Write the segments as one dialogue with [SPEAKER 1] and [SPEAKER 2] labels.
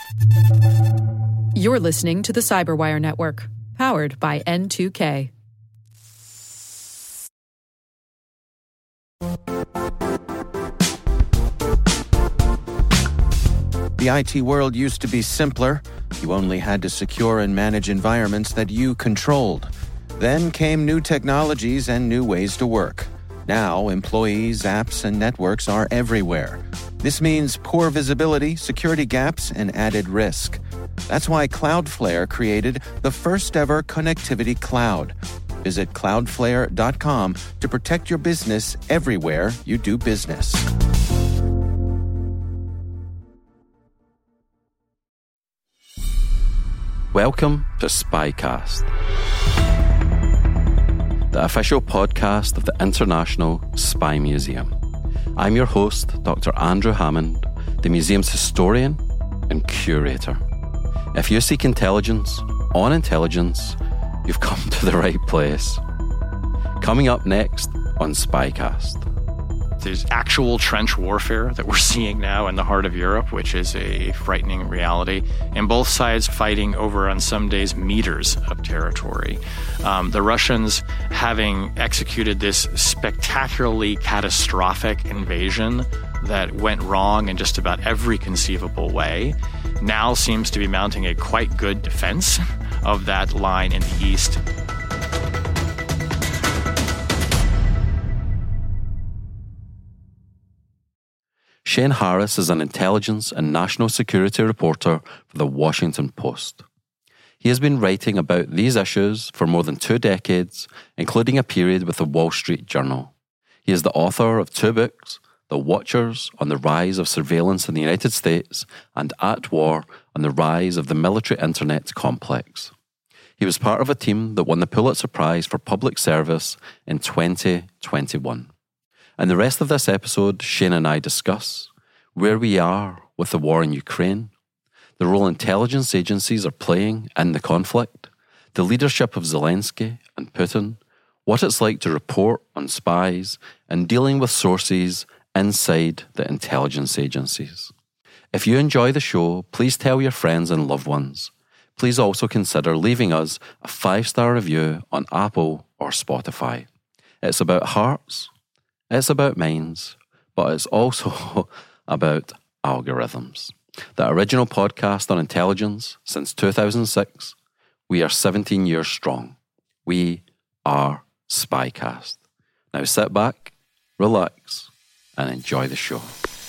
[SPEAKER 1] You're listening to the Cyberwire Network, powered by N2K.
[SPEAKER 2] The IT world used to be simpler. You only had to secure and manage environments that you controlled. Then came new technologies and new ways to work. Now, employees, apps, and networks are everywhere. This means poor visibility, security gaps, and added risk. That's why Cloudflare created the first-ever connectivity cloud. Visit cloudflare.com to protect your business everywhere you do business.
[SPEAKER 3] Welcome to Spycast, the official podcast of the International Spy Museum. I'm your host, Dr. Andrew Hammond, the museum's historian and curator. If you seek intelligence on intelligence, you've come to the right place. Coming up next on Spycast.
[SPEAKER 4] There's actual trench warfare that we're seeing now in the heart of Europe, which is a frightening reality, and both sides fighting over, on some days, meters of territory. The Russians, having executed this spectacularly catastrophic invasion that went wrong in just about every conceivable way, now seems to be mounting a quite good defense of that line in the east.
[SPEAKER 3] Shane Harris is an intelligence and national security reporter for The Washington Post. He has been writing about these issues for more than 2 decades, including a period with the Wall Street Journal. He is the author of 2 books, The Watchers on the Rise of Surveillance in the United States and At War on the Rise of the Military Internet Complex. He was part of a team that won the Pulitzer Prize for Public Service in 2021. In the rest of this episode, Shane and I discuss where we are with the war in Ukraine, the role intelligence agencies are playing in the conflict, the leadership of Zelensky and Putin, what it's like to report on spies, and dealing with sources inside the intelligence agencies. If you enjoy the show, please tell your friends and loved ones. Please also consider leaving us a 5-star review on Apple or Spotify. It's about hearts. It's about minds, but it's also about algorithms. The original podcast on intelligence since 2006. We are 17 years strong. We are Spycast. Now sit back, relax, and enjoy the show.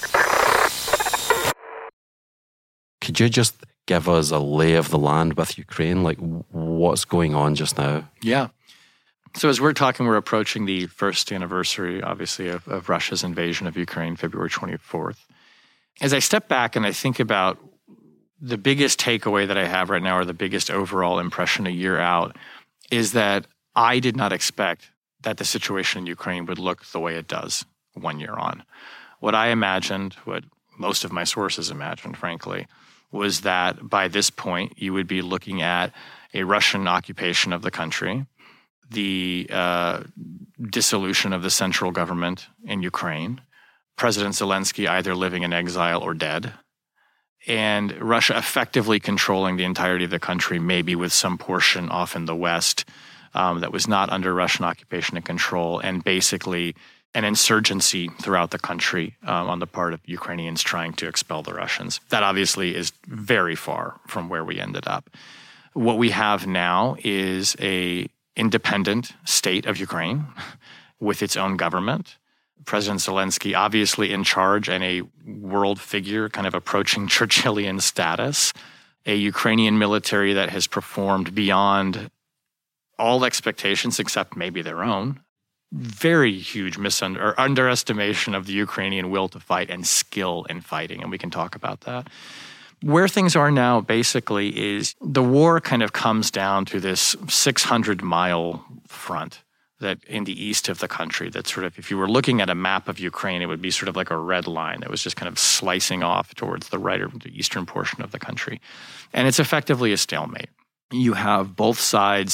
[SPEAKER 3] Could you just give us a lay of the land with Ukraine? Like, what's going on just now?
[SPEAKER 4] Yeah. So as we're talking, we're approaching the first anniversary, obviously, of Russia's invasion of Ukraine, February 24th. As I step back and I think about the biggest takeaway that I have right now, or the biggest overall impression a year out, is that I did not expect that the situation in Ukraine would look the way it does 1 year on. What I imagined, what most of my sources imagined, frankly, was that by this point, you would be looking at a Russian occupation of the country, the dissolution of the central government in Ukraine, President Zelensky either living in exile or dead, and Russia effectively controlling the entirety of the country, maybe with some portion off in the west that was not under Russian occupation and control, and basically an insurgency throughout the country on the part of Ukrainians trying to expel the Russians. That obviously is very far from where we ended up. What we have now is a independent state of Ukraine with its own government. President Zelensky obviously in charge and a world figure kind of approaching Churchillian status. A Ukrainian military that has performed beyond all expectations except maybe their own. Very huge underestimation of the Ukrainian will to fight and skill in fighting, and we can talk about that. Where things are now, basically, is the war kind of comes down to this 600-mile front that in the east of the country that sort of, if you were looking at a map of Ukraine, it would be sort of like a red line that was just kind of slicing off towards the right or the eastern portion of the country. And it's effectively a stalemate. You have both sides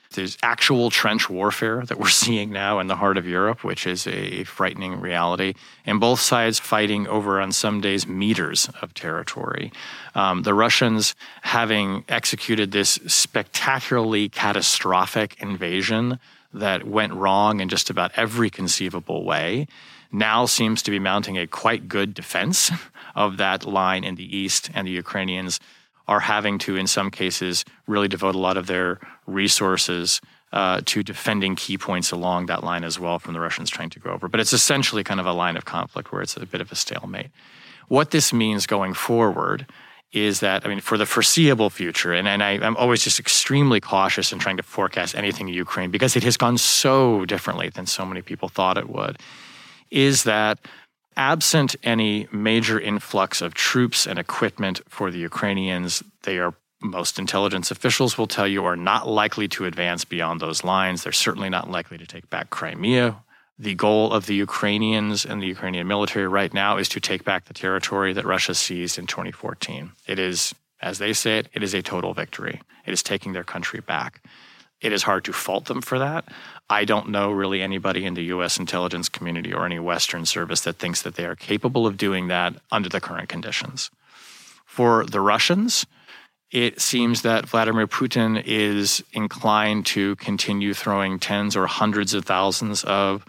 [SPEAKER 4] There's actual trench warfare that we're seeing now in the heart of Europe, which is a frightening reality. And both sides fighting over, on some days, meters of territory. The Russians, having executed this spectacularly catastrophic invasion that went wrong in just about every conceivable way, now seems to be mounting a quite good defense of that line in the east, and the Ukrainians are having to, in some cases, really devote a lot of their resources to defending key points along that line as well from the Russians trying to go over. But it's essentially kind of a line of conflict where it's a bit of a stalemate. What this means going forward is that, for the foreseeable future, and I'm always just extremely cautious in trying to forecast anything in Ukraine because it has gone so differently than so many people thought it would, is that absent any major influx of troops and equipment for the Ukrainians, most intelligence officials will tell you, are not likely to advance beyond those lines. They're certainly not likely to take back Crimea. The goal of the Ukrainians and the Ukrainian military right now is to take back the territory that Russia seized in 2014. It is, as they say it is a total victory. It is taking their country back. It is hard to fault them for that. I don't know really anybody in the U.S. intelligence community or any Western service that thinks that they are capable of doing that under the current conditions. For the Russians, it seems that Vladimir Putin is inclined to continue throwing tens or hundreds of thousands of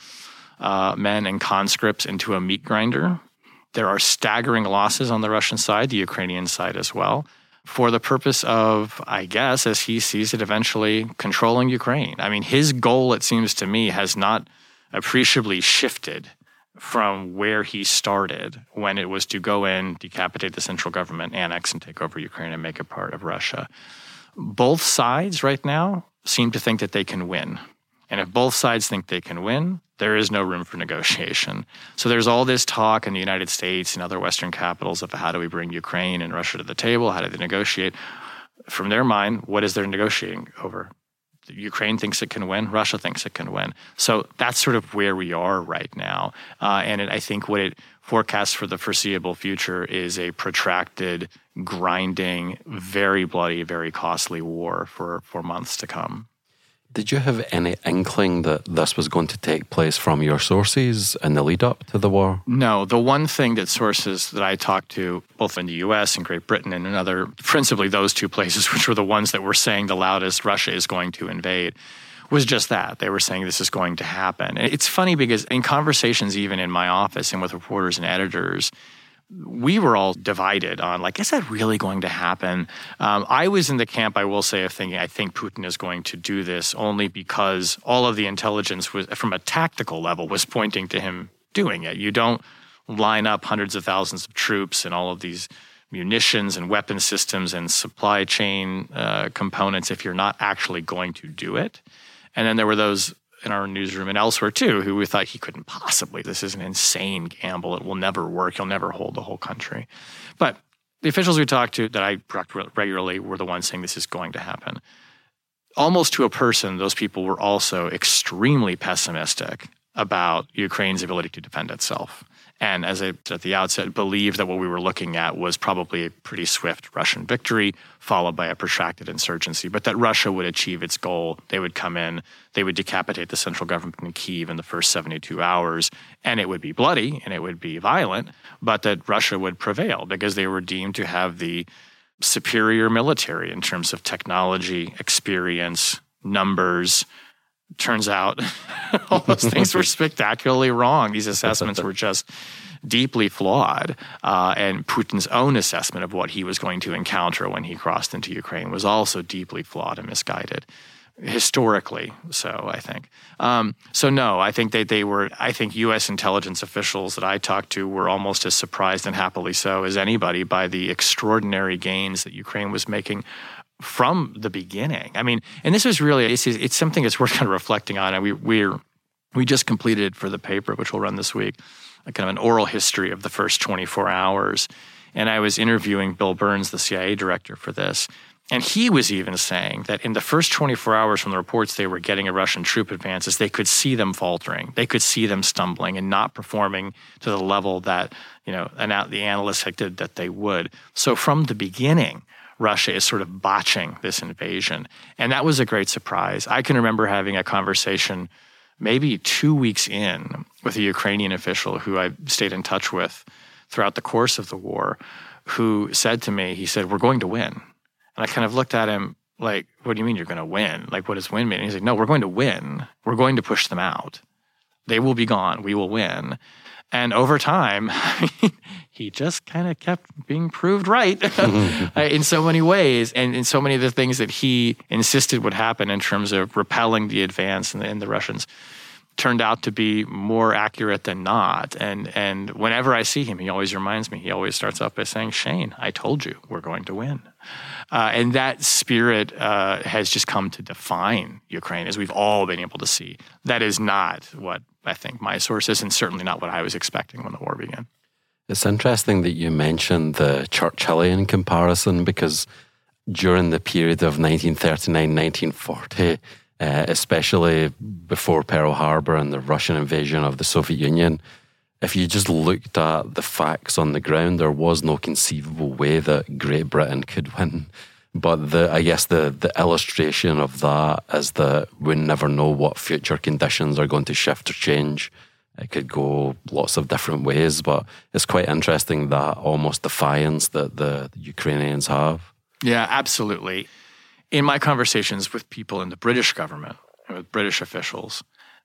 [SPEAKER 4] men and conscripts into a meat grinder. There are staggering losses on the Russian side, the Ukrainian side as well, for the purpose of, I guess, as he sees it, eventually controlling Ukraine. His goal, it seems to me, has not appreciably shifted from where he started when it was to go in, decapitate the central government, annex and take over Ukraine and make it part of Russia. Both sides right now seem to think that they can win. And if both sides think they can win, there is no room for negotiation. So there's all this talk in the United States and other Western capitals of how do we bring Ukraine and Russia to the table? How do they negotiate? From their mind, what is there negotiating over? Ukraine thinks it can win. Russia thinks it can win. So that's sort of where we are right now. I think what it forecasts for the foreseeable future is a protracted, grinding, very bloody, very costly war for months to come.
[SPEAKER 3] Did you have any inkling that this was going to take place from your sources in the lead up to the war?
[SPEAKER 4] No. The one thing that sources that I talked to, both in the U.S. and Great Britain and in other, principally those two places, which were the ones that were saying the loudest, Russia is going to invade, was just that. They were saying this is going to happen. And it's funny because in conversations even in my office and with reporters and editors, we were all divided on, is that really going to happen? I was in the camp, I will say, of thinking, I think Putin is going to do this only because all of the intelligence was, from a tactical level, was pointing to him doing it. You don't line up hundreds of thousands of troops and all of these munitions and weapon systems and supply chain components if you're not actually going to do it. And then there were those in our newsroom and elsewhere too, who we thought he couldn't possibly. This is an insane gamble. It will never work. He'll never hold the whole country. But the officials we talked to, that I talked to regularly, were the ones saying this is going to happen. Almost to a person, those people were also extremely pessimistic about Ukraine's ability to defend itself. And as I said at the outset, believed that what we were looking at was probably a pretty swift Russian victory, followed by a protracted insurgency, but that Russia would achieve its goal. They would come in, they would decapitate the central government in Kyiv in the first 72 hours, and it would be bloody and it would be violent, but that Russia would prevail because they were deemed to have the superior military in terms of technology, experience, numbers. Turns out all those things were spectacularly wrong. These assessments were just deeply flawed. And Putin's own assessment of what he was going to encounter when he crossed into Ukraine was also deeply flawed and misguided. Historically, so I think. So no, I think I think U.S. intelligence officials that I talked to were almost as surprised, and happily so, as anybody by the extraordinary gains that Ukraine was making from the beginning. And this is really, it's something that's worth kind of reflecting on. And we just completed for the paper, which will run this week, kind of an oral history of the first 24 hours. And I was interviewing Bill Burns, the CIA director, for this. And he was even saying that in the first 24 hours from the reports they were getting of Russian troop advances, they could see them faltering. They could see them stumbling and not performing to the level that, the analysts did that they would. So from the beginning, Russia is sort of botching this invasion. And that was a great surprise. I can remember having a conversation maybe 2 weeks in with a Ukrainian official who I stayed in touch with throughout the course of the war, who said to me, he said, "We're going to win." And I kind of looked at him like, "What do you mean you're going to win? Like, what does win mean?" And he's like, "No, we're going to win. We're going to push them out. They will be gone. We will win." And over time, he just kind of kept being proved right in so many ways, and in so many of the things that he insisted would happen in terms of repelling the advance and the Russians turned out to be more accurate than not. And whenever I see him, he always reminds me, he always starts off by saying, "Shane, I told you we're going to win." And that spirit has just come to define Ukraine, as we've all been able to see. That is not what I think my source is, and certainly not what I was expecting when the war began.
[SPEAKER 3] It's interesting that you mentioned the Churchillian comparison, because during the period of 1939-1940, especially before Pearl Harbor and the Russian invasion of the Soviet Union, if you just looked at the facts on the ground, there was no conceivable way that Great Britain could win. But I guess the illustration of that is that we never know what future conditions are going to shift or change. It could go lots of different ways, but it's quite interesting that almost defiance that the Ukrainians have.
[SPEAKER 4] Yeah, absolutely. In my conversations with people in the British government, with British officials,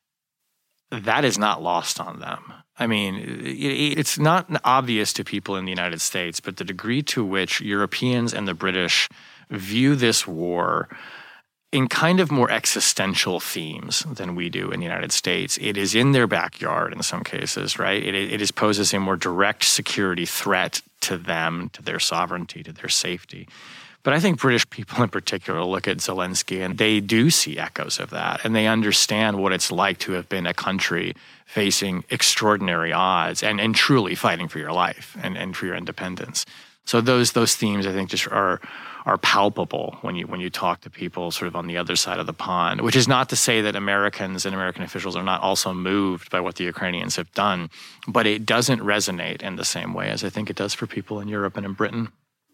[SPEAKER 4] that is not lost on them. I mean, it's not obvious to people in the United States, but the degree to which Europeans and the British view this war in kind of more existential themes than we do in the United States. It is in their backyard in some cases, right? It is poses a more direct security threat to them, to their sovereignty, to their safety. But I think British people in particular look at Zelensky and they do see echoes of that, and they understand what it's like to have been a country facing extraordinary odds and truly fighting for your life and for your independence. So those themes, I think, just are palpable when you talk to people sort of on the other side of the pond, which is not to say that Americans and American officials are not also moved by what the Ukrainians have done, but it doesn't resonate in the same way as I think it does for people in Europe and in Britain.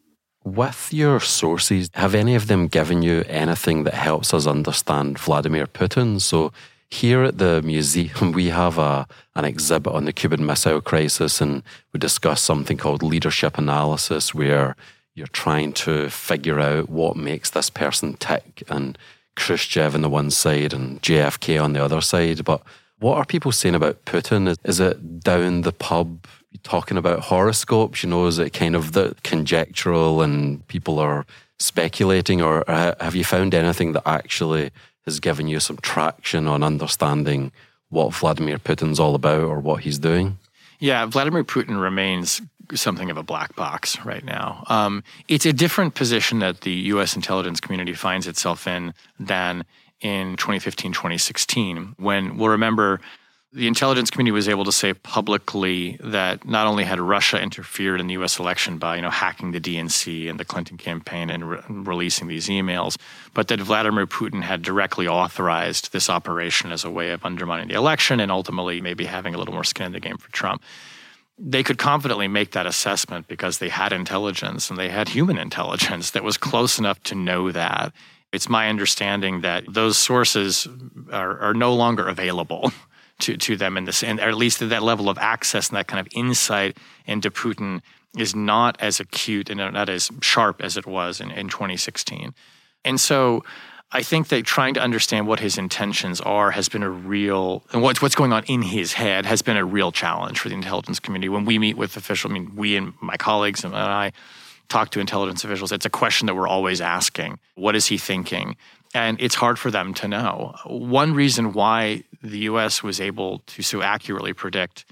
[SPEAKER 3] With your sources, have any of them given you anything that helps us understand Vladimir Putin? So here at the museum, we have an exhibit on the Cuban Missile Crisis, and we discuss something called leadership analysis, where you're trying to figure out what makes this person tick, and Khrushchev on the one side and JFK on the other side. But what are people saying about Putin? Is it down the pub talking about horoscopes? Is it kind of the conjectural and people are speculating, or have you found anything that actually has given you some traction on understanding what Vladimir Putin's all about or what he's doing?
[SPEAKER 4] Yeah, Vladimir Putin remains something of a black box right now. It's a different position that the U.S. intelligence community finds itself in than in 2015, 2016, when we'll remember the intelligence community was able to say publicly that not only had Russia interfered in the U.S. election by, hacking the DNC and the Clinton campaign and releasing these emails, but that Vladimir Putin had directly authorized this operation as a way of undermining the election and ultimately maybe having a little more skin in the game for Trump. They could confidently make that assessment because they had intelligence, and they had human intelligence that was close enough to know that. It's my understanding that those sources are no longer available to them in this, and or at least at that level of access and that kind of insight into Putin is not as acute and not as sharp as it was in 2016. And so I think that trying to understand what his intentions are has been a real, and what's going on in his head has been a real challenge for the intelligence community. When we meet with officials, we and my colleagues and I talk to intelligence officials, it's a question that we're always asking. What is he thinking? And it's hard for them to know. One reason why the U.S. was able to so accurately predict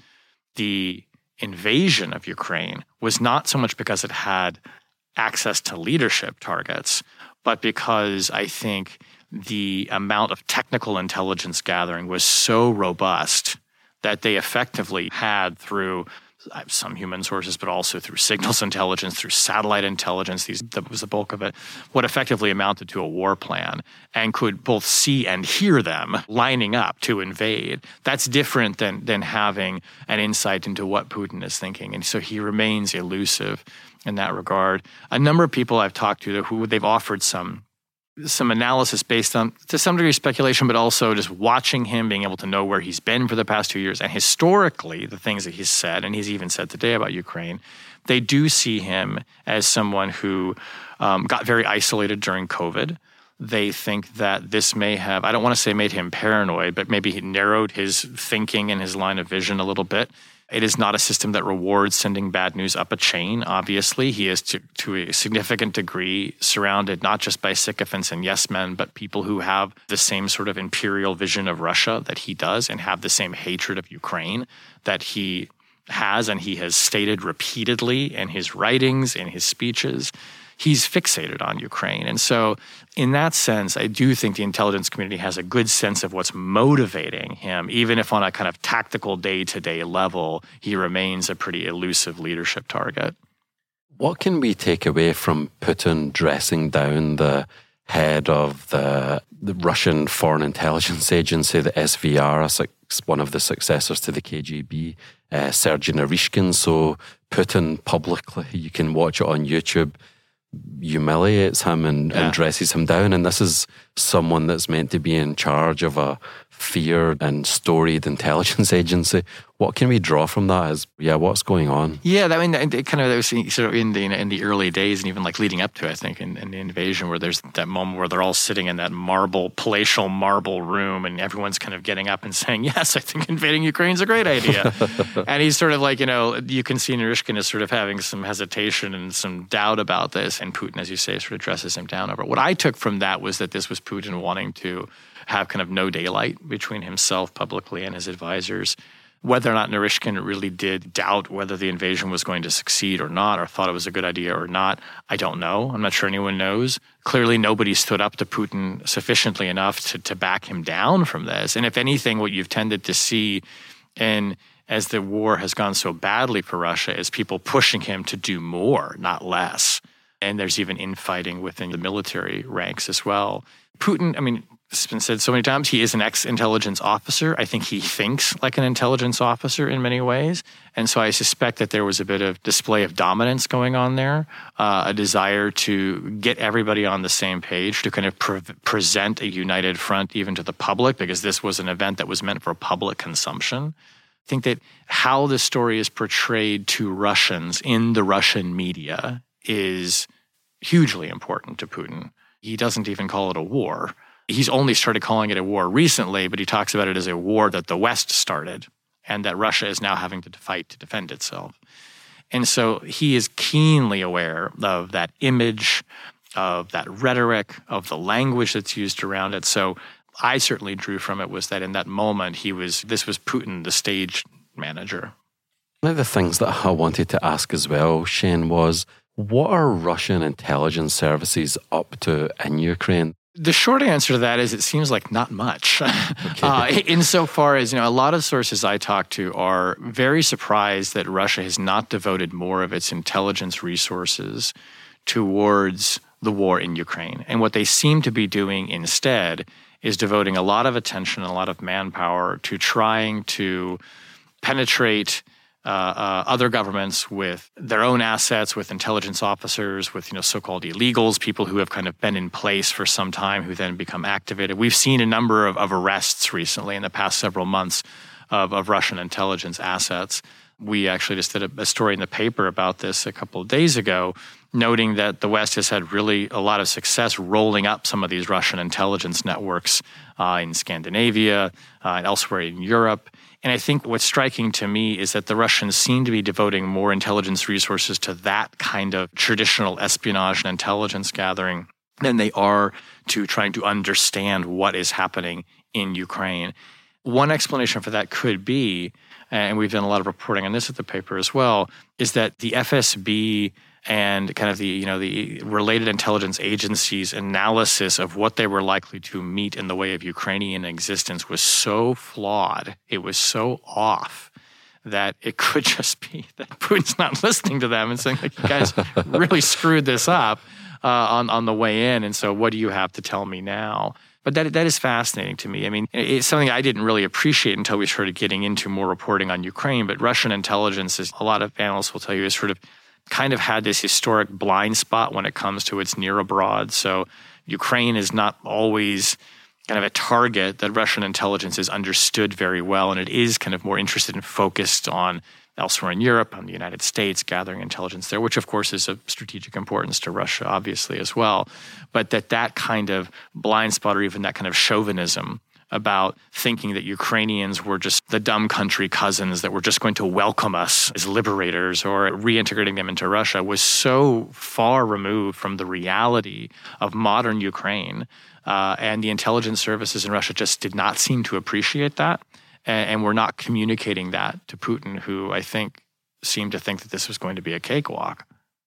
[SPEAKER 4] the invasion of Ukraine was not so much because it had access to leadership targets, but because I think the amount of technical intelligence gathering was so robust that they effectively had, through some human sources, but also through signals intelligence, through satellite intelligence. That was the bulk of it, what effectively amounted to a war plan, and could both see and hear them lining up to invade. That's different than having an insight into what Putin is thinking. And so he remains elusive in that regard. A number of people I've talked to who they've offered some analysis based on, to some degree, speculation, but also just watching him, being able to know where he's been for the past 2 years. And historically, the things that he's said, and he's even said today about Ukraine, they do see him as someone who got very isolated during COVID. They think that this may have, I don't want to say made him paranoid, but maybe he narrowed his thinking and his line of vision a little bit. It is not a system that rewards sending bad news up a chain, obviously. He is, to a significant degree, surrounded not just by sycophants and yes men, but people who have the same sort of imperial vision of Russia that he does and have the same hatred of Ukraine that he has and he has stated repeatedly in his writings, in his speeches. He's fixated on Ukraine. And so in that sense, I do think the intelligence community has a good sense of what's motivating him, even if on a kind of tactical day-to-day level, he remains a pretty elusive leadership target.
[SPEAKER 3] What can we take away from Putin dressing down the head of the Russian Foreign Intelligence Agency, the SVR, one of the successors to the KGB, Sergei Naryshkin? So Putin publicly, you can watch it on YouTube, humiliates him and dresses him down. And this is someone that's meant to be in charge of a feared and storied intelligence agency. What can we draw from that what's going on? Yeah,
[SPEAKER 4] I mean, it kind of, that was sort of in the early days and even like leading up to, I think, in the invasion, where there's that moment where they're all sitting in that palatial marble room and everyone's kind of getting up and saying, yes, I think invading Ukraine's a great idea. And he's sort of like, you can see Naryshkin is sort of having some hesitation and some doubt about this. And Putin, as you say, sort of dresses him down over it. What I took from that was that this was Putin wanting to have kind of no daylight between himself publicly and his advisors. Whether or not Naryshkin really did doubt whether the invasion was going to succeed or not, or thought it was a good idea or not, I don't know. I'm not sure anyone knows. Clearly, nobody stood up to Putin sufficiently enough to back him down from this. And if anything, what you've tended to see, and as the war has gone so badly for Russia, is people pushing him to do more, not less. And there's even infighting within the military ranks as well. Putin, I mean, it's been said so many times, he is an ex-intelligence officer. I think he thinks like an intelligence officer in many ways. And so I suspect that there was a bit of display of dominance going on there, a desire to get everybody on the same page, to kind of present a united front even to the public, because this was an event that was meant for public consumption. I think that how the story is portrayed to Russians in the Russian media is hugely important to Putin. He doesn't even call it a war. He's only started calling it a war recently, but he talks about it as a war that the West started and that Russia is now having to fight to defend itself. And so he is keenly aware of that image, of that rhetoric, of the language that's used around it. So I certainly drew from it was that in that moment, this was Putin, the stage manager.
[SPEAKER 3] One of the things that I wanted to ask as well, Shane, was what are Russian intelligence services up to in Ukraine?
[SPEAKER 4] The short answer to that is it seems like not much. Okay. Insofar as, a lot of sources I talk to are very surprised that Russia has not devoted more of its intelligence resources towards the war in Ukraine. And what they seem to be doing instead is devoting a lot of attention and a lot of manpower to trying to penetrate other governments with their own assets, with intelligence officers, with so-called illegals, people who have kind of been in place for some time who then become activated. We've seen a number of arrests recently in the past several months of Russian intelligence assets. We actually just did a story in the paper about this a couple of days ago, noting that the West has had really a lot of success rolling up some of these Russian intelligence networks in Scandinavia and elsewhere in Europe. And I think what's striking to me is that the Russians seem to be devoting more intelligence resources to that kind of traditional espionage and intelligence gathering than they are to trying to understand what is happening in Ukraine. One explanation for that could be, and we've done a lot of reporting on this at the paper as well, is that the FSB and kind of the related intelligence agencies' analysis of what they were likely to meet in the way of Ukrainian existence was so flawed, it was so off, that it could just be that Putin's not listening to them and saying, like, you guys really screwed this up on the way in. And so what do you have to tell me now? But that is fascinating to me. I mean, it's something I didn't really appreciate until we started getting into more reporting on Ukraine. But Russian intelligence, is, a lot of analysts will tell you, is sort of kind of had this historic blind spot when it comes to its near abroad. So Ukraine is not always kind of a target that Russian intelligence is understood very well, and it is kind of more interested and focused on elsewhere in Europe, on the United States, gathering intelligence there, which of course is of strategic importance to Russia, obviously, as well. But that kind of blind spot, or even that kind of chauvinism about thinking that Ukrainians were just the dumb country cousins that were just going to welcome us as liberators, or reintegrating them into Russia, was so far removed from the reality of modern Ukraine. And the intelligence services in Russia just did not seem to appreciate that. And we're not communicating that to Putin, who I think seemed to think that this was going to be a cakewalk.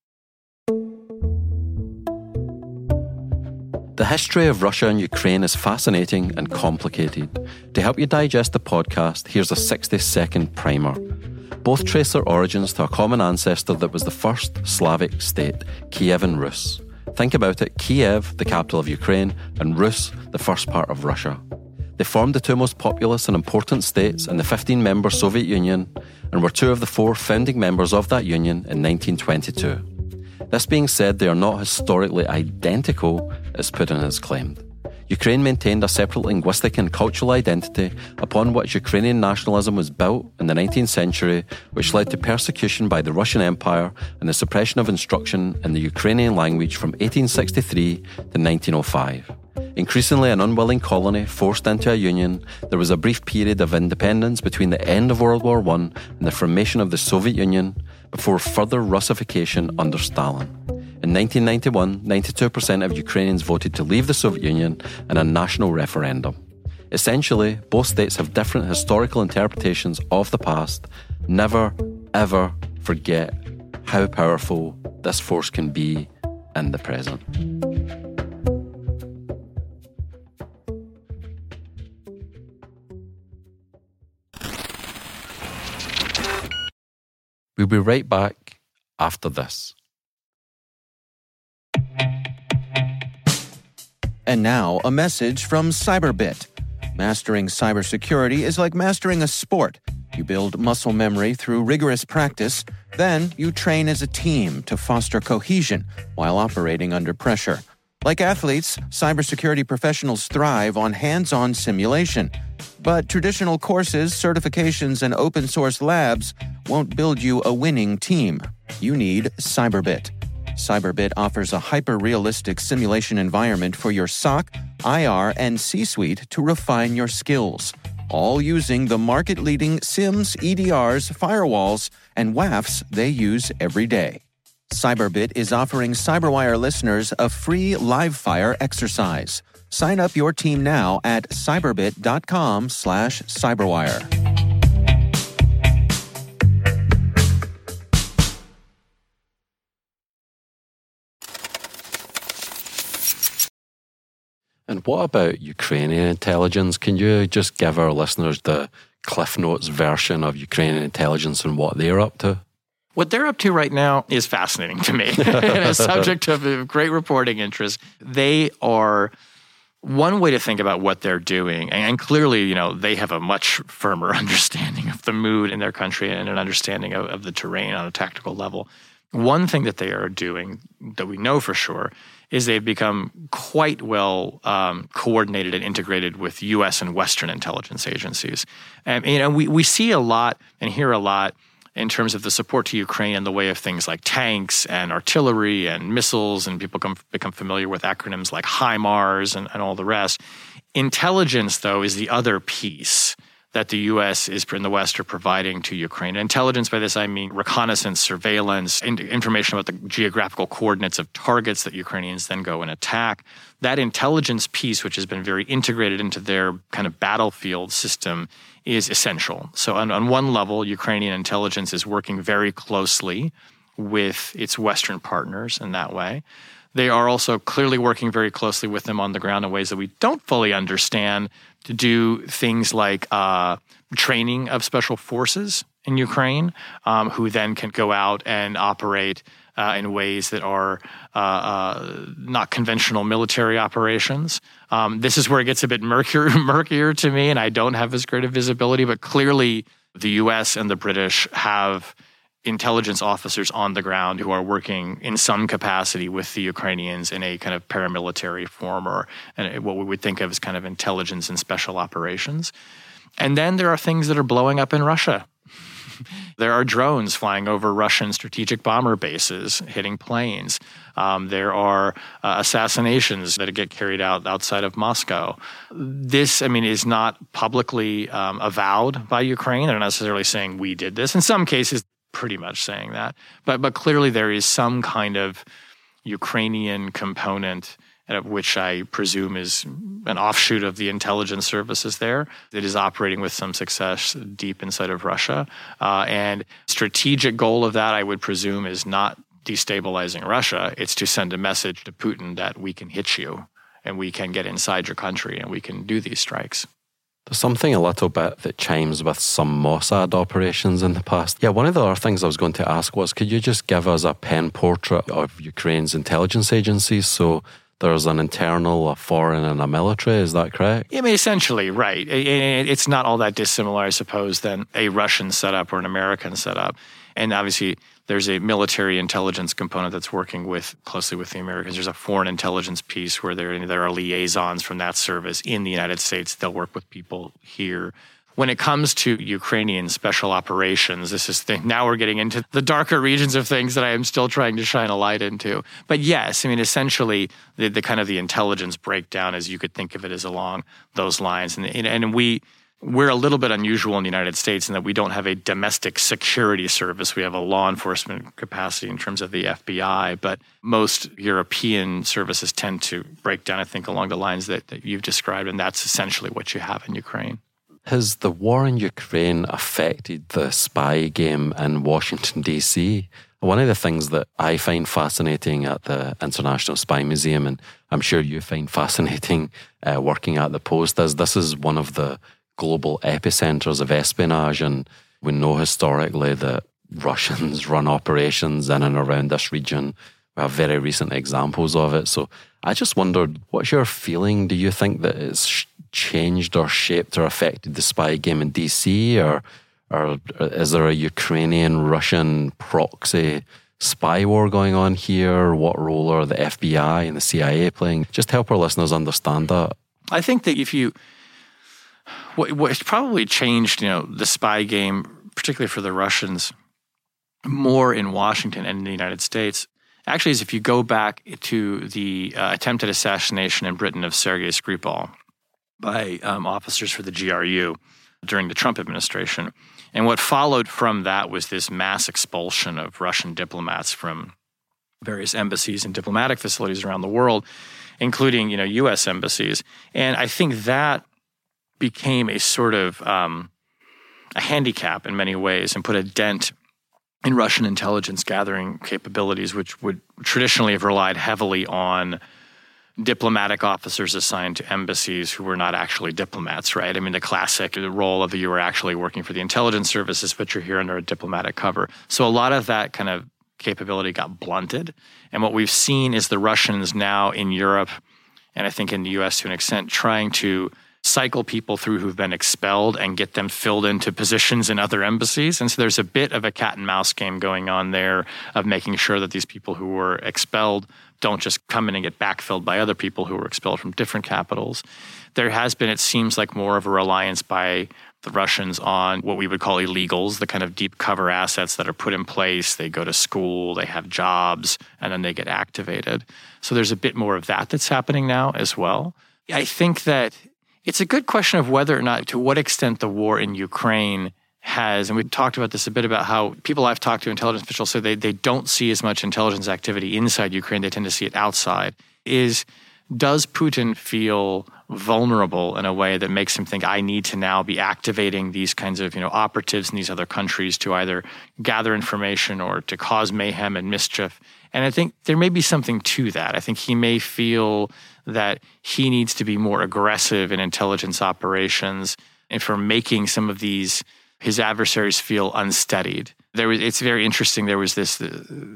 [SPEAKER 3] The history of Russia and Ukraine is fascinating and complicated. To help you digest the podcast, here's a 60-second primer. Both trace their origins to a common ancestor that was the first Slavic state, Kievan Rus. Think about it, Kiev, the capital of Ukraine, and Rus, the first part of Russia. They formed the two most populous and important states in the 15-member Soviet Union, and were two of the four founding members of that union in 1922. This being said, they are not historically identical, as Putin has claimed. Ukraine maintained a separate linguistic and cultural identity upon which Ukrainian nationalism was built in the 19th century, which led to persecution by the Russian Empire and the suppression of instruction in the Ukrainian language from 1863 to 1905. Increasingly an unwilling colony forced into a union, there was a brief period of independence between the end of World War I and the formation of the Soviet Union, before further Russification under Stalin. In 1991, 92% of Ukrainians voted to leave the Soviet Union in a national referendum. Essentially, both states have different historical interpretations of the past. Never, ever forget how powerful this force can be in the present. We'll be right back after this.
[SPEAKER 2] And now, a message from Cyberbit. Mastering cybersecurity is like mastering a sport. You build muscle memory through rigorous practice, then you train as a team to foster cohesion while operating under pressure. Like athletes, cybersecurity professionals thrive on hands-on simulation. But traditional courses, certifications, and open-source labs won't build you a winning team. You need Cyberbit. Cyberbit offers a hyper-realistic simulation environment for your SOC, IR, and C-suite to refine your skills, all using the market-leading SIMs, EDRs, firewalls, and WAFs they use every day. Cyberbit is offering CyberWire listeners a free live-fire exercise. Sign up your team now at cyberbit.com/cyberwire.
[SPEAKER 3] And what about Ukrainian intelligence? Can you just give our listeners the Cliff Notes version of Ukrainian intelligence and what they're up to?
[SPEAKER 4] What they're up to right now is fascinating to me and a subject of great reporting interest. They are one way to think about what they're doing. And clearly, they have a much firmer understanding of the mood in their country and an understanding of the terrain on a tactical level. One thing that they are doing that we know for sure is they've become quite well coordinated and integrated with U.S. and Western intelligence agencies. And we see a lot and hear a lot in terms of the support to Ukraine in the way of things like tanks and artillery and missiles, and people become familiar with acronyms like HIMARS and all the rest. Intelligence, though, is the other piece that the U.S. and the West are providing to Ukraine. Intelligence, by this I mean reconnaissance, surveillance, information about the geographical coordinates of targets that Ukrainians then go and attack. That intelligence piece, which has been very integrated into their kind of battlefield system, is essential. So on one level, Ukrainian intelligence is working very closely with its Western partners in that way. They are also clearly working very closely with them on the ground in ways that we don't fully understand, to do things like training of special forces in Ukraine, who then can go out and operate in ways that are not conventional military operations. This is where it gets a bit murkier to me, and I don't have as great a visibility, but clearly the U.S. and the British have intelligence officers on the ground who are working in some capacity with the Ukrainians in a kind of paramilitary form, or what we would think of as kind of intelligence and special operations. And then there are things that are blowing up in Russia. There are drones flying over Russian strategic bomber bases, hitting planes. There are assassinations that get carried out outside of Moscow. This, is not publicly avowed by Ukraine. They're not necessarily saying we did this. In some cases, pretty much saying that. But clearly there is some kind of Ukrainian component, which I presume is an offshoot of the intelligence services there, that is operating with some success deep inside of Russia. And strategic goal of that, I would presume, is not destabilizing Russia. It's to send a message to Putin that we can hit you and we can get inside your country and we can do these strikes.
[SPEAKER 3] There's something a little bit that chimes with some Mossad operations in the past. Yeah, one of the other things I was going to ask was, could you just give us a pen portrait of Ukraine's intelligence agencies? So there's an internal, a foreign, and a military. Is that correct?
[SPEAKER 4] Essentially, right. It's not all that dissimilar, I suppose, than a Russian setup or an American setup. And obviously, there's a military intelligence component that's working closely with the Americans. There's a foreign intelligence piece where there are liaisons from that service in the United States. They'll work with people here. When it comes to Ukrainian special operations, now we're getting into the darker regions of things that I am still trying to shine a light into. But yes, essentially, the kind of the intelligence breakdown, as you could think of it, is along those lines. And we're a little bit unusual in the United States in that we don't have a domestic security service. We have a law enforcement capacity in terms of the FBI, but most European services tend to break down, I think, along the lines that you've described, and that's essentially what you have in Ukraine.
[SPEAKER 3] Has the war in Ukraine affected the spy game in Washington, D.C.? One of the things that I find fascinating at the International Spy Museum, and I'm sure you find fascinating working at the Post, is this is one of the global epicenters of espionage, and we know historically that Russians run operations in and around this region. We have very recent examples of it. So I just wondered, what's your feeling? Do you think that it's changed or shaped or affected the spy game in DC, or is there a Ukrainian-Russian proxy spy war going on here? What role are the FBI and the CIA playing? Just help our listeners understand that.
[SPEAKER 4] I think that what's probably changed, the spy game, particularly for the Russians, more in Washington and in the United States, actually is if you go back to the attempted assassination in Britain of Sergei Skripal by officers for the GRU during the Trump administration. And what followed from that was this mass expulsion of Russian diplomats from various embassies and diplomatic facilities around the world, including, U.S. embassies. And I think that became a sort of a handicap in many ways and put a dent in Russian intelligence gathering capabilities, which would traditionally have relied heavily on diplomatic officers assigned to embassies who were not actually diplomats, right? The classic role of you were actually working for the intelligence services, but you're here under a diplomatic cover. So a lot of that kind of capability got blunted. And what we've seen is the Russians now in Europe, and I think in the U.S. to an extent, trying to cycle people through who've been expelled and get them filled into positions in other embassies. And so there's a bit of a cat and mouse game going on there of making sure that these people who were expelled don't just come in and get backfilled by other people who were expelled from different capitals. There has been, it seems like, more of a reliance by the Russians on what we would call illegals, the kind of deep cover assets that are put in place. They go to school, they have jobs, and then they get activated. So there's a bit more of that that's happening now as well. I think that it's a good question of whether or not, to what extent the war in Ukraine has, and we've talked about this a bit, about how people I've talked to, intelligence officials, say they don't see as much intelligence activity inside Ukraine, they tend to see it outside, does Putin feel vulnerable in a way that makes him think, I need to now be activating these kinds of operatives in these other countries to either gather information or to cause mayhem and mischief? And I think there may be something to that. I think he may feel that he needs to be more aggressive in intelligence operations and for making some of these his adversaries feel unsteadied. It's very interesting. There was this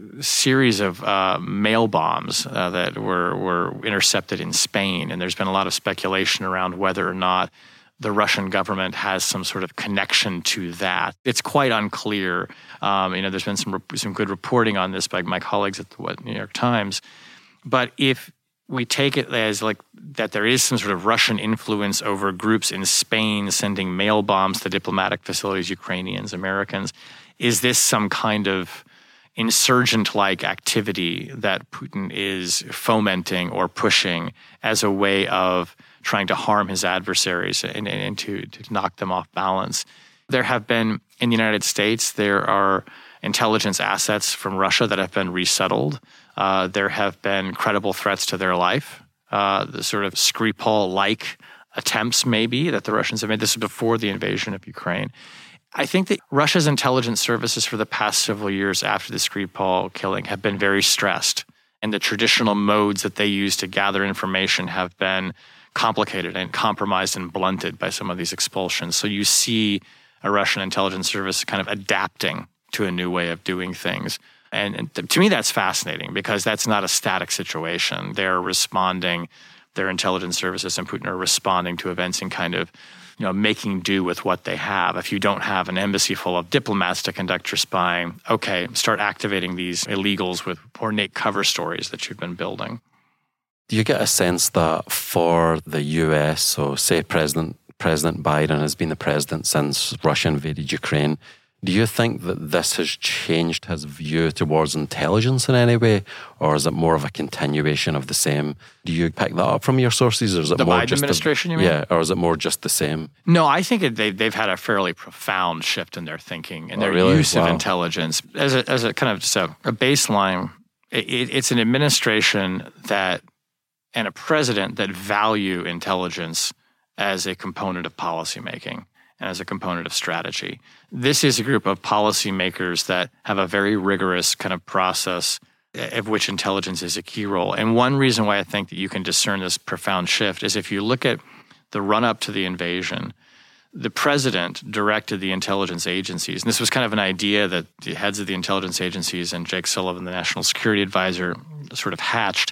[SPEAKER 4] series of mail bombs that were intercepted in Spain, and there's been a lot of speculation around whether or not the Russian government has some sort of connection to that. It's quite unclear. There's been some good reporting on this by my colleagues at the New York Times. But if we take it as like that there is some sort of Russian influence over groups in Spain sending mail bombs to diplomatic facilities, Ukrainians, Americans, is this some kind of insurgent-like activity that Putin is fomenting or pushing as a way of trying to harm his adversaries and to knock them off balance? There have been, in the United States, there are intelligence assets from Russia that have been resettled. There have been credible threats to their life, the sort of Skripal-like attempts maybe that the Russians have made. This is before the invasion of Ukraine. I think that Russia's intelligence services for the past several years after the Skripal killing have been very stressed, and the traditional modes that they use to gather information have been complicated and compromised and blunted by some of these expulsions. So you see a Russian intelligence service kind of adapting to a new way of doing things. And to me, that's fascinating because that's not a static situation. They're responding, their intelligence services and Putin are responding to events and kind of making do with what they have. If you don't have an embassy full of diplomats to conduct your spying, okay, start activating these illegals with ornate cover stories that you've been building.
[SPEAKER 3] Do you get a sense that for the US, so say President Biden has been the president since Russia invaded Ukraine, do you think that this has changed his view towards intelligence in any way, or is it more of a continuation of the same? Do you pick that up from your sources, or is it
[SPEAKER 4] the
[SPEAKER 3] more
[SPEAKER 4] Biden
[SPEAKER 3] just
[SPEAKER 4] administration? You mean?
[SPEAKER 3] Yeah, or is it more just the same?
[SPEAKER 4] No, I think they've had a fairly profound shift in their thinking and their use of intelligence as a kind of just a baseline. It's an administration that and a president that value intelligence as a component of policymaking and as a component of strategy. This is a group of policymakers that have a very rigorous kind of process of which intelligence is a key role. And one reason why I think that you can discern this profound shift is if you look at the run-up to the invasion, the president directed the intelligence agencies, and this was kind of an idea that the heads of the intelligence agencies and Jake Sullivan, the national security advisor, sort of hatched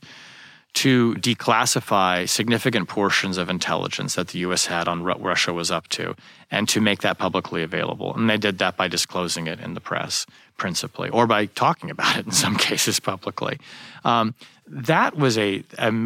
[SPEAKER 4] to declassify significant portions of intelligence that the U.S. had on what Russia was up to and to make that publicly available. And they did that by disclosing it in the press, principally, or by talking about it in some cases publicly. That was a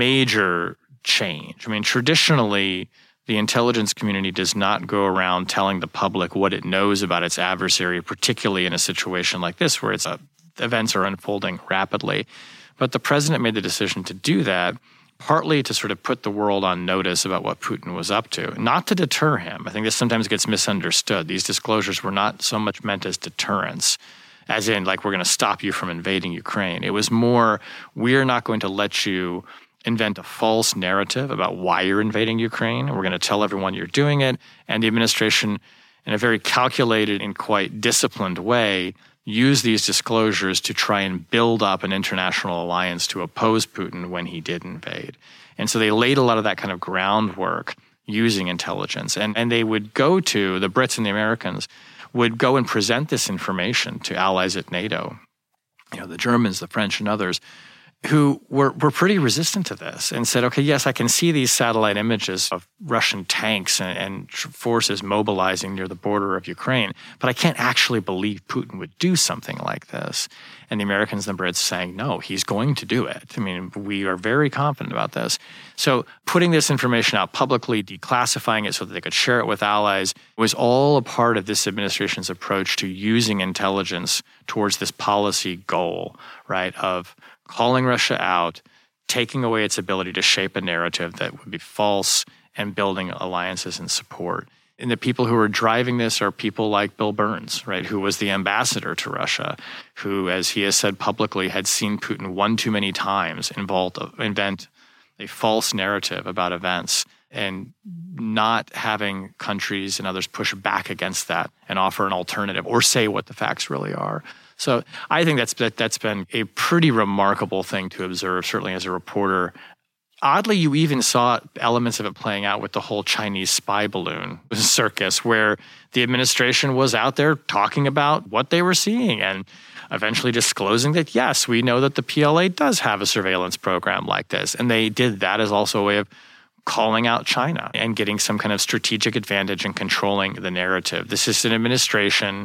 [SPEAKER 4] major change. I mean, traditionally, the intelligence community does not go around telling the public what it knows about its adversary, particularly in a situation like this where events are unfolding rapidly. But the president made the decision to do that, partly to sort of put the world on notice about what Putin was up to, not to deter him. I think this sometimes gets misunderstood. These disclosures were not so much meant as deterrence, as in, like, we're going to stop you from invading Ukraine. It was more, we're not going to let you invent a false narrative about why you're invading Ukraine. We're going to tell everyone you're doing it. And the administration, in a very calculated and quite disciplined way, use these disclosures to try and build up an international alliance to oppose Putin when he did invade. And so they laid a lot of that kind of groundwork using intelligence. And they would go to, the Brits and the Americans, would go and present this information to allies at NATO, the Germans, the French, and others, who were pretty resistant to this and said, okay, yes, I can see these satellite images of Russian tanks and forces mobilizing near the border of Ukraine, but I can't actually believe Putin would do something like this. And the Americans and the Brits saying, no, he's going to do it. I mean, we are very confident about this. So putting this information out publicly, declassifying it so that they could share it with allies, was all a part of this administration's approach to using intelligence towards this policy goal, right, of calling Russia out, taking away its ability to shape a narrative that would be false, and building alliances and support. And the people who are driving this are people like Bill Burns, right, who was the ambassador to Russia, who, as he has said publicly, had seen Putin one too many times invent a false narrative about events and not having countries and others push back against that and offer an alternative or say what the facts really are. So I think that's been a pretty remarkable thing to observe, certainly as a reporter. oddly, you even saw elements of it playing out with the whole Chinese spy balloon circus, where the administration was out there talking about what they were seeing and eventually disclosing that, yes, we know that the PLA does have a surveillance program like this. And they did that as also a way of calling out China and getting some kind of strategic advantage in controlling the narrative. This is an administration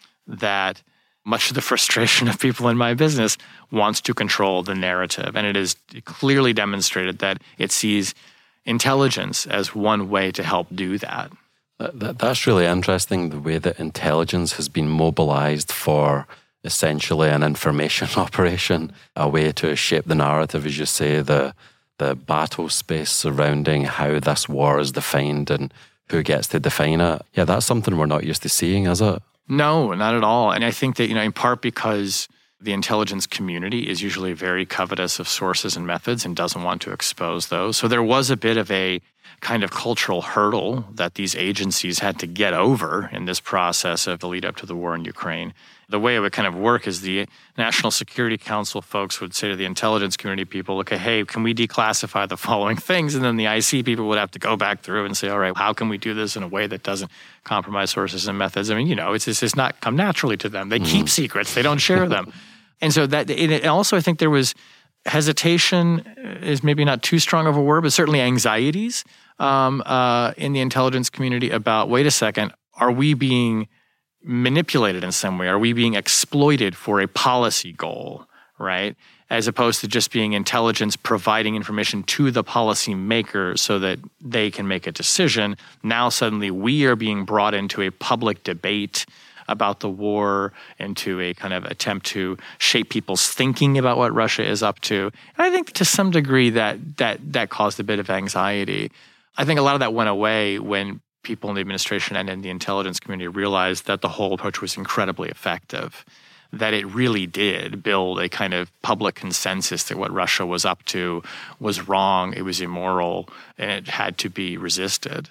[SPEAKER 4] that, much to the frustration of people in my business, wants to control the narrative. And it is clearly demonstrated that it sees intelligence as one way to help do that.
[SPEAKER 3] That's really interesting, the way that intelligence has been mobilized for essentially an information operation, a way to shape the narrative, as you say, the battle space surrounding how this war is defined and who gets to define it. Yeah, that's something we're not used to seeing, is it?
[SPEAKER 4] No, not at all. And I think that, in part because the intelligence community is usually very covetous of sources and methods and doesn't want to expose those. So there was a bit of a kind of cultural hurdle that these agencies had to get over in this process of the lead up to the war in Ukraine. The way it would kind of work is the National Security Council folks would say to the intelligence community people, okay, hey, can we declassify the following things? And then the IC people would have to go back through and say, all right, how can we do this in a way that doesn't compromise sources and methods? I mean, it's just not come naturally to them. They keep secrets. They don't share them. And so that, and also I think there was hesitation, is maybe not too strong of a word, but certainly anxieties in the intelligence community about, wait a second, are we being manipulated in some way? Are we being exploited for a policy goal, right? As opposed to just being intelligence providing information to the policy maker so that they can make a decision. Now suddenly we are being brought into a public debate about the war, into a kind of attempt to shape people's thinking about what Russia is up to. And I think to some degree that caused a bit of anxiety. I think a lot of that went away when people in the administration and in the intelligence community realized that the whole approach was incredibly effective, that it really did build a kind of public consensus that what Russia was up to was wrong, it was immoral, and it had to be resisted.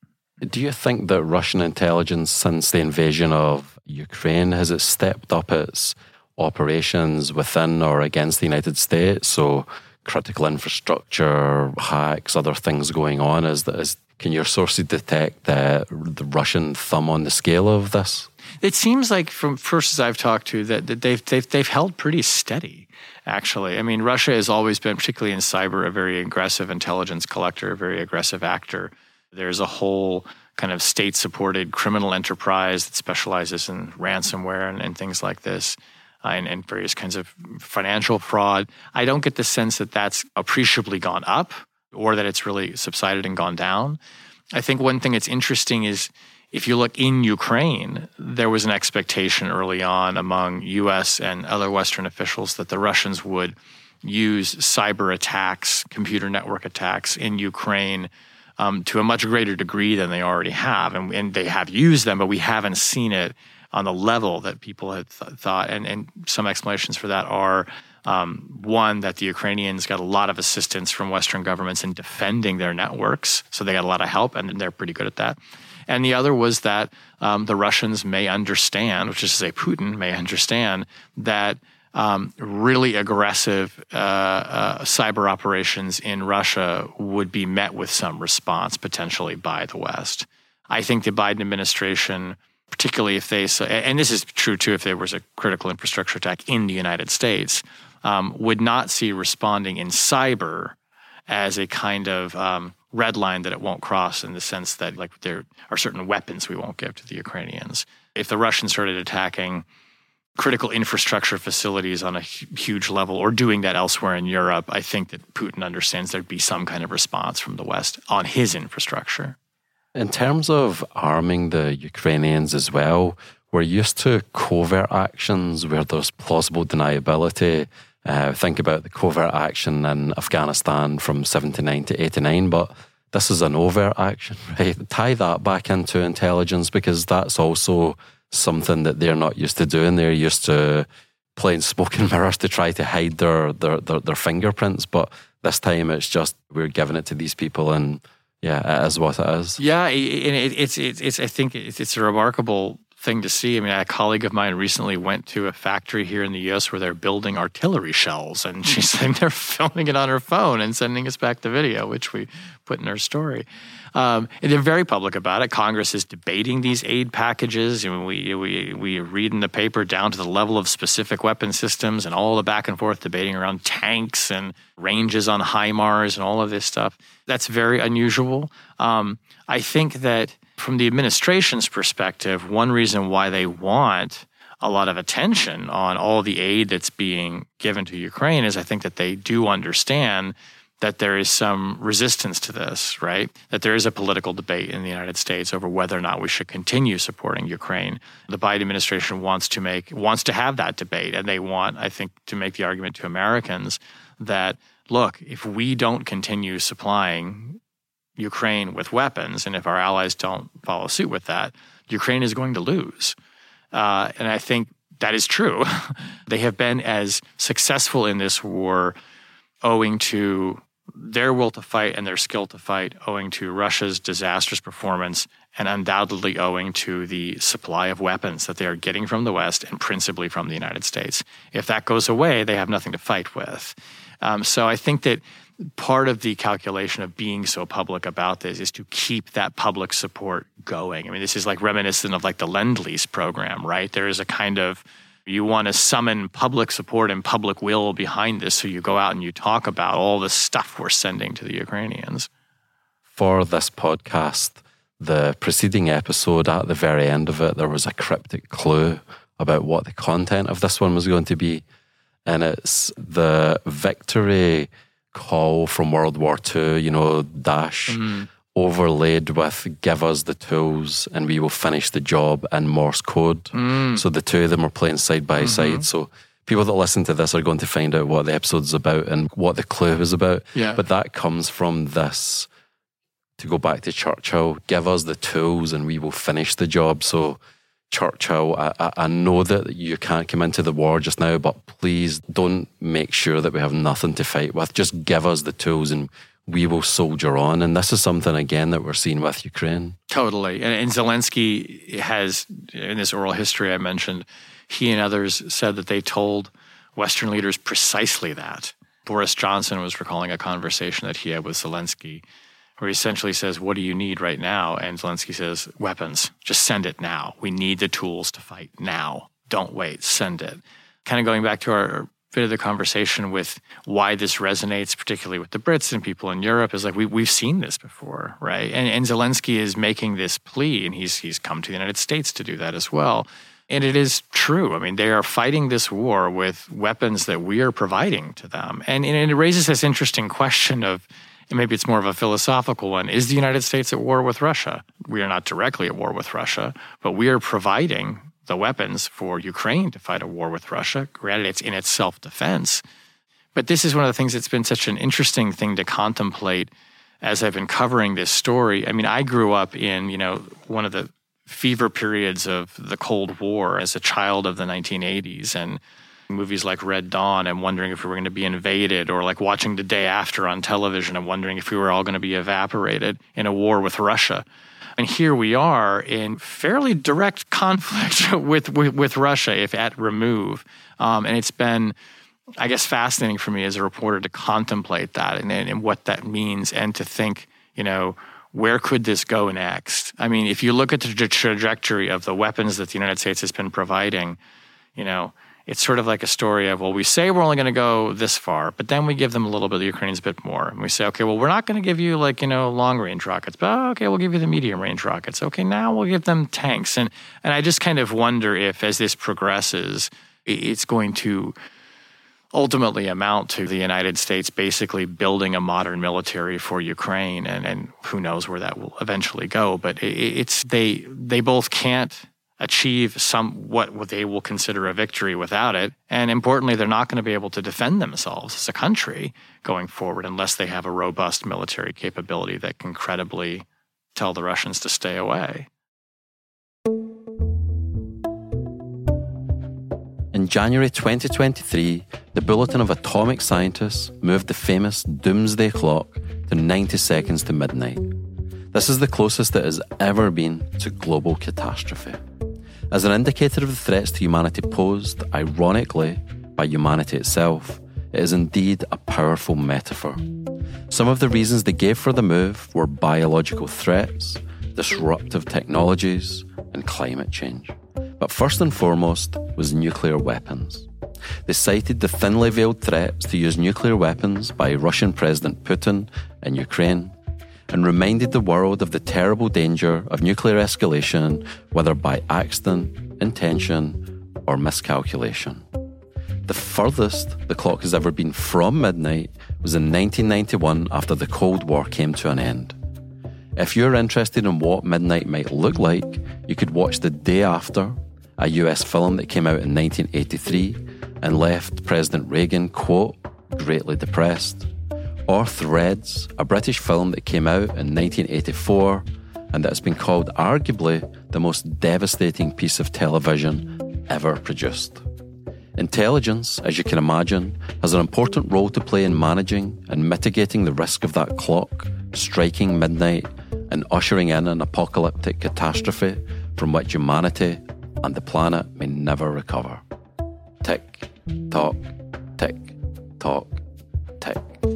[SPEAKER 3] Do you think that Russian intelligence, since the invasion of Ukraine, has it stepped up its operations within or against the United States? So critical infrastructure, hacks, other things going on, can your sources detect the Russian thumb on the scale of this?
[SPEAKER 4] It seems like from sources I've talked to that they've held pretty steady, actually. I mean, Russia has always been, particularly in cyber, a very aggressive intelligence collector, a very aggressive actor. There's a whole kind of state-supported criminal enterprise that specializes in ransomware and things like this, and various kinds of financial fraud. I don't get the sense that that's appreciably gone up or that it's really subsided and gone down. I think one thing that's interesting is if you look in Ukraine, there was an expectation early on among U.S. and other Western officials that the Russians would use cyber attacks, computer network attacks in Ukraine to a much greater degree than they already have. And they have used them, but we haven't seen it on the level that people had thought. And some explanations for that are, one, that the Ukrainians got a lot of assistance from Western governments in defending their networks. So they got a lot of help, and they're pretty good at that. And the other was that the Russians may understand, which is to say Putin may understand, that really aggressive cyber operations in Russia would be met with some response potentially by the West. I think the Biden administration, particularly if they, and this is true too if there was a critical infrastructure attack in the United States, would not see responding in cyber as a kind of red line that it won't cross, in the sense that like there are certain weapons we won't give to the Ukrainians. If the Russians started attacking critical infrastructure facilities on a huge level or doing that elsewhere in Europe, I think that Putin understands there'd be some kind of response from the West on his infrastructure.
[SPEAKER 3] In terms of arming the Ukrainians as well, we're used to covert actions where there's plausible deniability. Think about the covert action in Afghanistan from 79 to 89, but this is an overt action, right? Tie that back into intelligence, because that's also something that they're not used to doing. They're used to playing smoke and mirrors to try to hide their fingerprints, but this time it's just we're giving it to these people, and yeah, it is what it is.
[SPEAKER 4] Yeah, it's I think it's a remarkable thing to see. I mean, a colleague of mine recently went to a factory here in the U.S. where they're building artillery shells, and she's saying they're filming it on her phone and sending us back the video, which we put in our story. And they're very public about it. Congress is debating these aid packages. And we read in the paper down to the level of specific weapon systems and all the back and forth debating around tanks and ranges on HIMARS and all of this stuff. That's very unusual. I think that from the administration's perspective, one reason why they want a lot of attention on all the aid that's being given to Ukraine is I think that they do understand that there is some resistance to this, right? That there is a political debate in the United States over whether or not we should continue supporting Ukraine. The Biden administration wants to have that debate, and they want, I think, to make the argument to Americans that, look, if we don't continue supplying Ukraine with weapons, and if our allies don't follow suit with that, Ukraine is going to lose. And I think that is true. They have been as successful in this war owing to their will to fight and their skill to fight, owing to Russia's disastrous performance, and undoubtedly owing to the supply of weapons that they are getting from the West and principally from the United States. If that goes away, they have nothing to fight with. So I think that part of the calculation of being so public about this is to keep that public support going. I mean, this is like reminiscent of like the Lend-Lease program, right? There is a kind of, you want to summon public support and public will behind this, so you go out and you talk about all the stuff we're sending to the Ukrainians.
[SPEAKER 3] For this podcast, the preceding episode, at the very end of it, there was a cryptic clue about what the content of this one was going to be. And it's the victory call from World War II, dash, overlaid with give us the tools and we will finish the job in Morse code. So the two of them are playing side by side. So people that listen to this are going to find out what the episode's about and what the clue is about.
[SPEAKER 4] Yeah.
[SPEAKER 3] But that comes from this, to go back to Churchill, give us the tools and we will finish the job. So Churchill, I know that you can't come into the war just now, but please don't make sure that we have nothing to fight with. Just give us the tools and we will soldier on. And this is something, again, that we're seeing with Ukraine.
[SPEAKER 4] Totally. And Zelensky has, in this oral history I mentioned, he and others said that they told Western leaders precisely that. Boris Johnson was recalling a conversation that he had with Zelensky, where he essentially says, what do you need right now? And Zelensky says, weapons. Just send it now. We need the tools to fight now. Don't wait. Send it. Kind of going back to our bit of the conversation with why this resonates, particularly with the Brits and people in Europe, is like we've seen this before, right? And Zelensky is making this plea, and he's come to the United States to do that as well. And it is true. I mean, they are fighting this war with weapons that we are providing to them. And it raises this interesting question of, and maybe it's more of a philosophical one, is the United States at war with Russia? We are not directly at war with Russia, but we are providing the weapons for Ukraine to fight a war with Russia. Granted, it's in its self-defense. But this is one of the things that's been such an interesting thing to contemplate as I've been covering this story. I mean, I grew up in, one of the fever periods of the Cold War as a child of the 1980s, and movies like Red Dawn and wondering if we were going to be invaded, or like watching The Day After on television and wondering if we were all going to be evaporated in a war with Russia. And here we are in fairly direct conflict with Russia, if at remove. And it's been, I guess, fascinating for me as a reporter to contemplate that and what that means, and to think, where could this go next? I mean, if you look at the trajectory of the weapons that the United States has been providing, it's sort of like a story of, well, we say we're only going to go this far, but then we give them a little bit, the Ukrainians a bit more. And we say, okay, well, we're not going to give you long-range rockets, but okay, we'll give you the medium-range rockets. Okay, now we'll give them tanks. And I just kind of wonder if, as this progresses, it's going to ultimately amount to the United States basically building a modern military for Ukraine, and who knows where that will eventually go. But they both can't achieve what they will consider a victory without it. And importantly, they're not going to be able to defend themselves as a country going forward unless they have a robust military capability that can credibly tell the Russians to stay away.
[SPEAKER 3] In January 2023, the Bulletin of Atomic Scientists moved the famous doomsday clock to 90 seconds to midnight. This is the closest it has ever been to global catastrophe. As an indicator of the threats to humanity posed, ironically, by humanity itself, it is indeed a powerful metaphor. Some of the reasons they gave for the move were biological threats, disruptive technologies, and climate change. But first and foremost was nuclear weapons. They cited the thinly veiled threats to use nuclear weapons by Russian President Putin in Ukraine, and reminded the world of the terrible danger of nuclear escalation, whether by accident, intention, or miscalculation. The furthest the clock has ever been from midnight was in 1991 after the Cold War came to an end. If you're interested in what midnight might look like, you could watch The Day After, a US film that came out in 1983 and left President Reagan, quote, greatly depressed. Or Threads, a British film that came out in 1984 and that has been called arguably the most devastating piece of television ever produced. Intelligence, as you can imagine, has an important role to play in managing and mitigating the risk of that clock striking midnight and ushering in an apocalyptic catastrophe from which humanity and the planet may never recover. Tick, tock, tick, tock, tick.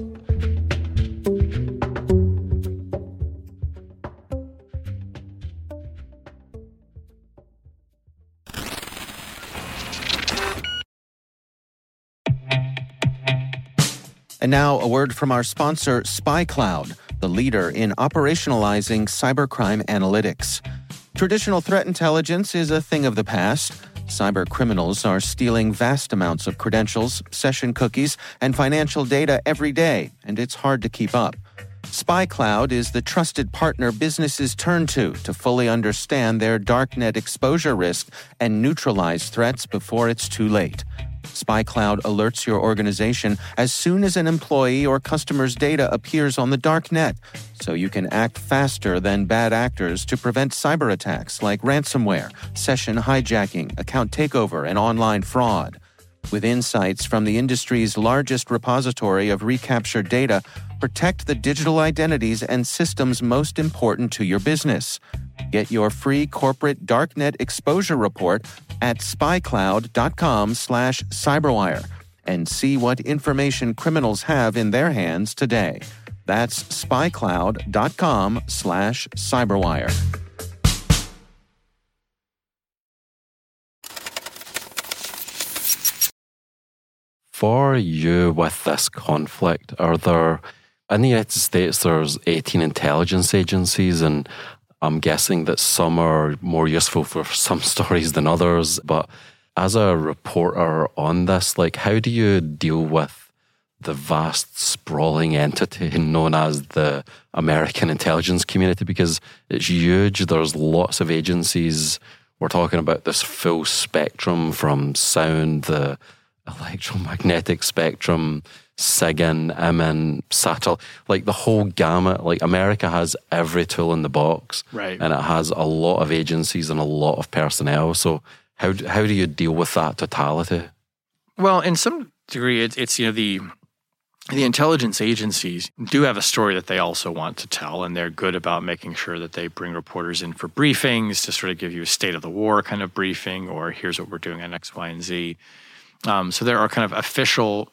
[SPEAKER 2] And now a word from our sponsor, SpyCloud, the leader in operationalizing cybercrime analytics. Traditional threat intelligence is a thing of the past. Cyber criminals are stealing vast amounts of credentials, session cookies, and financial data every day, and it's hard to keep up. SpyCloud is the trusted partner businesses turn to fully understand their darknet exposure risk and neutralize threats before it's too late. SpyCloud alerts your organization as soon as an employee or customer's data appears on the dark net, so you can act faster than bad actors to prevent cyber attacks like ransomware, session hijacking, account takeover, and online fraud. With insights from the industry's largest repository of recaptured data, protect the digital identities and systems most important to your business. Get your free corporate darknet exposure report at spycloud.com/cyberwire and see what information criminals have in their hands today. That's spycloud.com/cyberwire.
[SPEAKER 3] For you with this conflict, are there, in the United States, there's 18 intelligence agencies, and I'm guessing that some are more useful for some stories than others. But as a reporter on this, how do you deal with the vast, sprawling entity known as the American intelligence community? Because it's huge. There's lots of agencies. We're talking about this full spectrum from sound, the electromagnetic spectrum, SIGINT, IMIN, SATEL, the whole gamut. America has every tool in the box,
[SPEAKER 4] right?
[SPEAKER 3] And it has a lot of agencies and a lot of personnel. So how do you deal with that totality?
[SPEAKER 4] Well, in some degree, it's the intelligence agencies do have a story that they also want to tell, and they're good about making sure that they bring reporters in for briefings to sort of give you a state of the war kind of briefing, or here's what we're doing on X, Y, and Z. So there are kind of official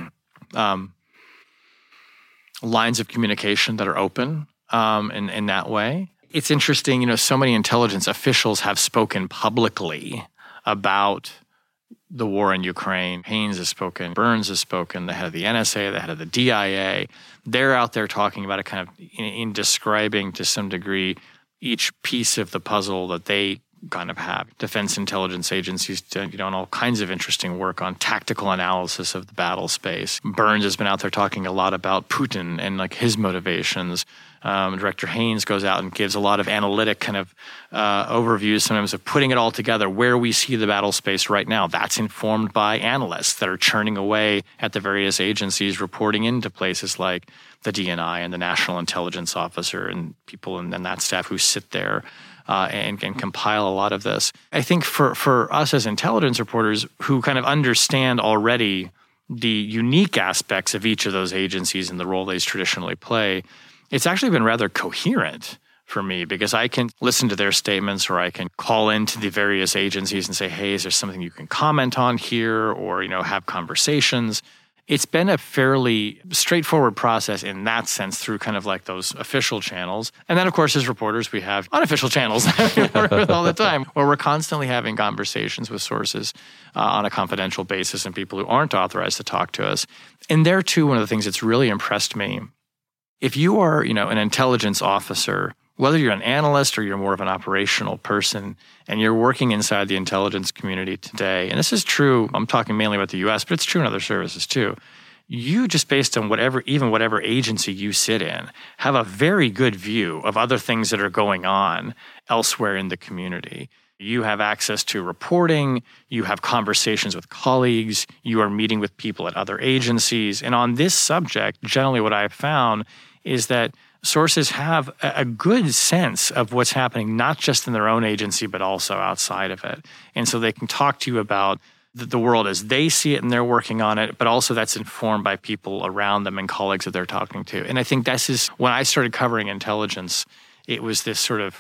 [SPEAKER 4] lines of communication that are open in that way. It's interesting, so many intelligence officials have spoken publicly about the war in Ukraine. Haynes has spoken, Burns has spoken, the head of the NSA, the head of the DIA. They're out there talking about it kind of in describing to some degree each piece of the puzzle that they kind of have. Defense intelligence agencies done all kinds of interesting work on tactical analysis of the battle space. Burns has been out there talking a lot about Putin and his motivations. Director Haynes goes out and gives a lot of analytic kind of overviews, sometimes of putting it all together, where we see the battle space right now. That's informed by analysts that are churning away at the various agencies, reporting into places like the DNI and the National Intelligence Officer and people and that staff who sit there and compile a lot of this. I think for us as intelligence reporters who kind of understand already the unique aspects of each of those agencies and the role they traditionally play, it's actually been rather coherent for me, because I can listen to their statements, or I can call into the various agencies and say, hey, is there something you can comment on here, or, have conversations. It's been a fairly straightforward process in that sense through kind of like those official channels. And then, of course, as reporters, we have unofficial channels that we work with all the time, where we're constantly having conversations with sources on a confidential basis and people who aren't authorized to talk to us. And there, too, one of the things that's really impressed me, if you are, an intelligence officer, whether you're an analyst or you're more of an operational person, and you're working inside the intelligence community today, and this is true, I'm talking mainly about the US, but it's true in other services too, you just based on whatever agency you sit in, have a very good view of other things that are going on elsewhere in the community. You have access to reporting, you have conversations with colleagues, you are meeting with people at other agencies. And on this subject, generally what I've found is that sources have a good sense of what's happening, not just in their own agency, but also outside of it. And so they can talk to you about the world as they see it and they're working on it, but also that's informed by people around them and colleagues that they're talking to. And I think this is, when I started covering intelligence, it was this sort of,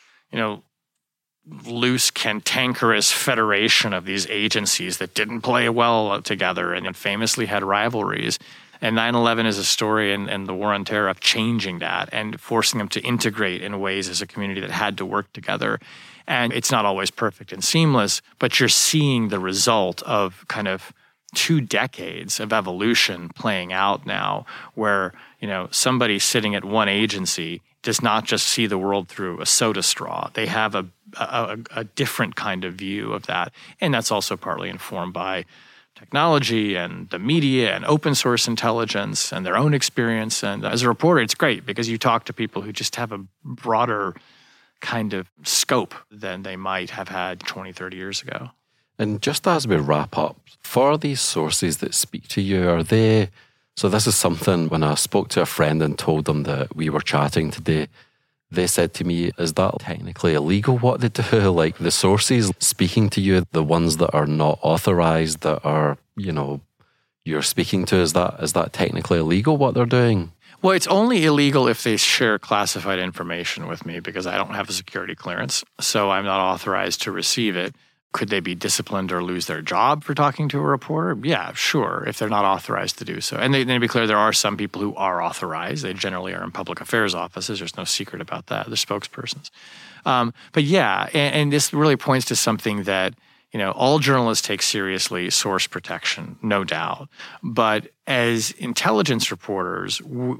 [SPEAKER 4] loose, cantankerous federation of these agencies that didn't play well together and famously had rivalries. And 9/11 is a story and the war on terror of changing that and forcing them to integrate in ways as a community that had to work together. And it's not always perfect and seamless, but you're seeing the result of kind of 2 decades of evolution playing out now, where, somebody sitting at one agency does not just see the world through a soda straw. They have a different kind of view of that. And that's also partly informed by technology and the media and open source intelligence and their own experience. And as a reporter, it's great because you talk to people who just have a broader kind of scope than they might have had 20, 30 years ago.
[SPEAKER 3] And just as we wrap up, for these sources that speak to you, are they... So this is something, when I spoke to a friend and told them that we were chatting today, they said to me, is that technically illegal what they do? Like the sources speaking to you, the ones that are not authorized, that are, you're speaking to, is that technically illegal what they're doing?
[SPEAKER 4] Well, it's only illegal if they share classified information with me because I don't have a security clearance, so I'm not authorized to receive it. Could they be disciplined or lose their job for talking to a reporter? Yeah, sure, if they're not authorized to do so. And to be clear, there are some people who are authorized. They generally are in public affairs offices. There's no secret about that. They're spokespersons. But yeah, and this really points to something that, all journalists take seriously, source protection, no doubt. But as intelligence reporters,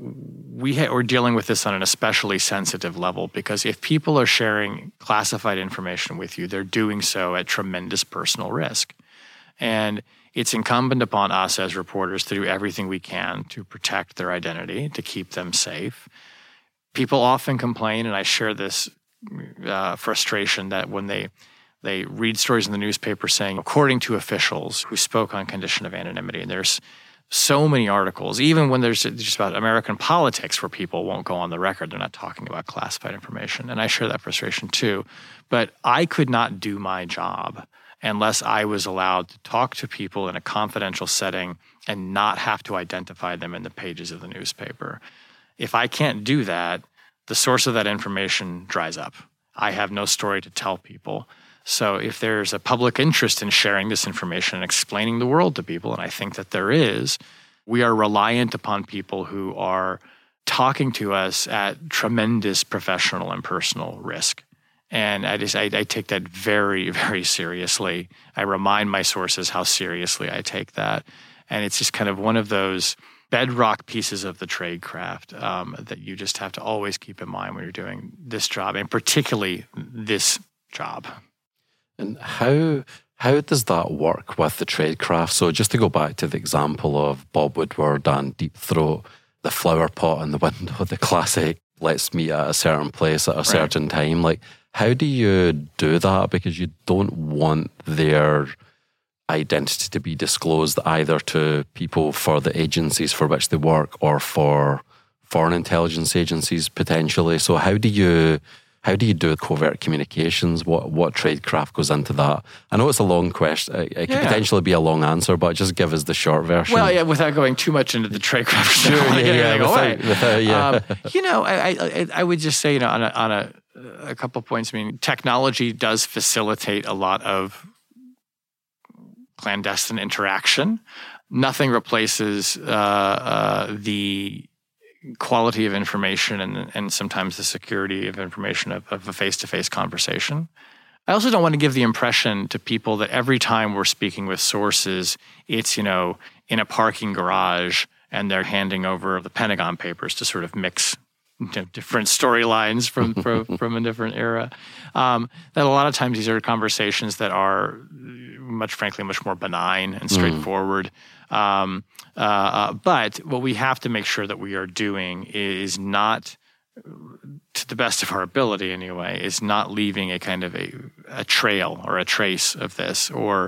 [SPEAKER 4] we're dealing with this on an especially sensitive level because if people are sharing classified information with you, they're doing so at tremendous personal risk. And it's incumbent upon us as reporters to do everything we can to protect their identity, to keep them safe. People often complain, and I share this frustration that when they read stories in the newspaper saying, according to officials who spoke on condition of anonymity, and there's so many articles, even when there's just about American politics where people won't go on the record, they're not talking about classified information. And I share that frustration too. But I could not do my job unless I was allowed to talk to people in a confidential setting and not have to identify them in the pages of the newspaper. If I can't do that, the source of that information dries up. I have no story to tell people. So if there's a public interest in sharing this information and explaining the world to people, and I think that there is, we are reliant upon people who are talking to us at tremendous professional and personal risk. And I take that very, very seriously. I remind my sources how seriously I take that. And it's just kind of one of those bedrock pieces of the tradecraft that you just have to always keep in mind when you're doing this job, and particularly this job.
[SPEAKER 3] And how does that work with the tradecraft? So just to go back to the example of Bob Woodward and Deep Throat, the flower pot in the window, the classic, let's meet at a certain place at a certain time. Like, how do you do that? Because you don't want their identity to be disclosed either to people for the agencies for which they work or for foreign intelligence agencies potentially. So how do you How do you do covert communications? What tradecraft goes into that? I know it's a long question. It could potentially be a long answer, but just give us the short version.
[SPEAKER 4] Well, yeah, without going too much into the tradecraft. I would just say, on a couple of points. I mean, technology does facilitate a lot of clandestine interaction. Nothing replaces the quality of information and sometimes the security of information of a face-to-face conversation. I also don't want to give the impression to people that every time we're speaking with sources, it's, in a parking garage and they're handing over the Pentagon Papers to sort of mix different storylines from a different era. That a lot of times these are conversations that are much more benign and straightforward. But what we have to make sure that we are doing is not, to the best of our ability anyway, is not leaving a kind of a trail or a trace of this, or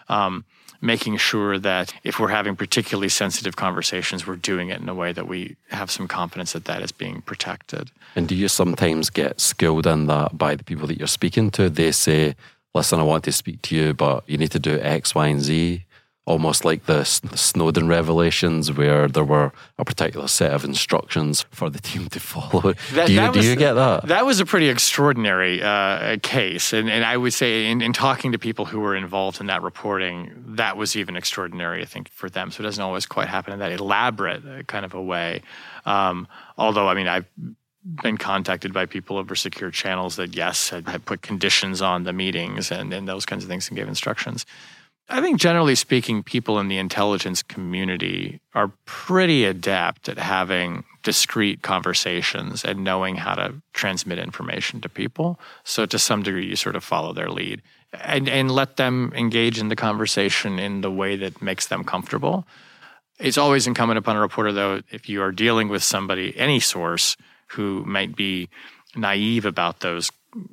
[SPEAKER 4] making sure that if we're having particularly sensitive conversations, we're doing it in a way that we have some confidence that is being protected.
[SPEAKER 3] And do you sometimes get skilled in that by the people that you're speaking to? They say, listen, I want to speak to you, but you need to do X, Y, and Z. Almost like the Snowden revelations, where there were a particular set of instructions for the team to follow. Do you get that?
[SPEAKER 4] That was a pretty extraordinary case. And I would say in talking to people who were involved in that reporting, that was even extraordinary, I think, for them. So it doesn't always quite happen in that elaborate kind of a way. Although, I mean, I've been contacted by people over secure channels that, yes, had put conditions on the meetings and those kinds of things and gave instructions. I think generally speaking, people in the intelligence community are pretty adept at having discrete conversations and knowing how to transmit information to people. So to some degree, you sort of follow their lead and let them engage in the conversation in the way that makes them comfortable. It's always incumbent upon a reporter, though, if you are dealing with somebody, any source, who might be naive about those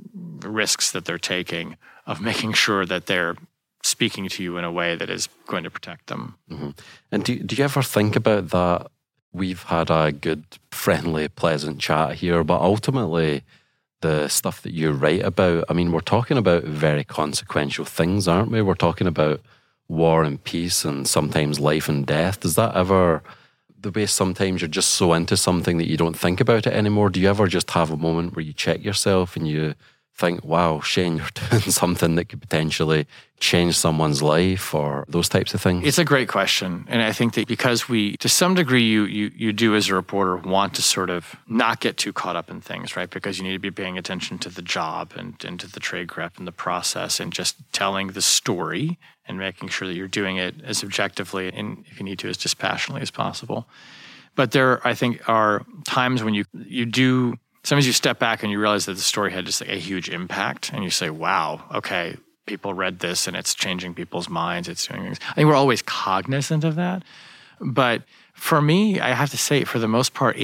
[SPEAKER 4] risks that they're taking, of making sure that they're speaking to you in a way that is going to protect them.
[SPEAKER 3] Mm-hmm. And do you ever think about that? We've had a good, friendly, pleasant chat here, but ultimately the stuff that you write about, I mean, we're talking about very consequential things, aren't we? We're talking about war and peace and sometimes life and death. Does that ever, the way sometimes you're just so into something that you don't think about it anymore, do you ever just have a moment where you check yourself and you think, wow, Shane, you're doing something that could potentially change someone's life, or those types of things?
[SPEAKER 4] It's a great question. And I think that because we, to some degree, you do as a reporter want to sort of not get too caught up in things, right? Because you need to be paying attention to the job and to the tradecraft and the process and just telling the story and making sure that you're doing it as objectively and, if you need to, as dispassionately as possible. But there, I think, are times when you do. Sometimes you step back and you realize that the story had just like a huge impact, and you say, wow, okay, people read this and it's changing people's minds. It's doing things. I think we're always cognizant of that. But for me, I have to say, for the most part,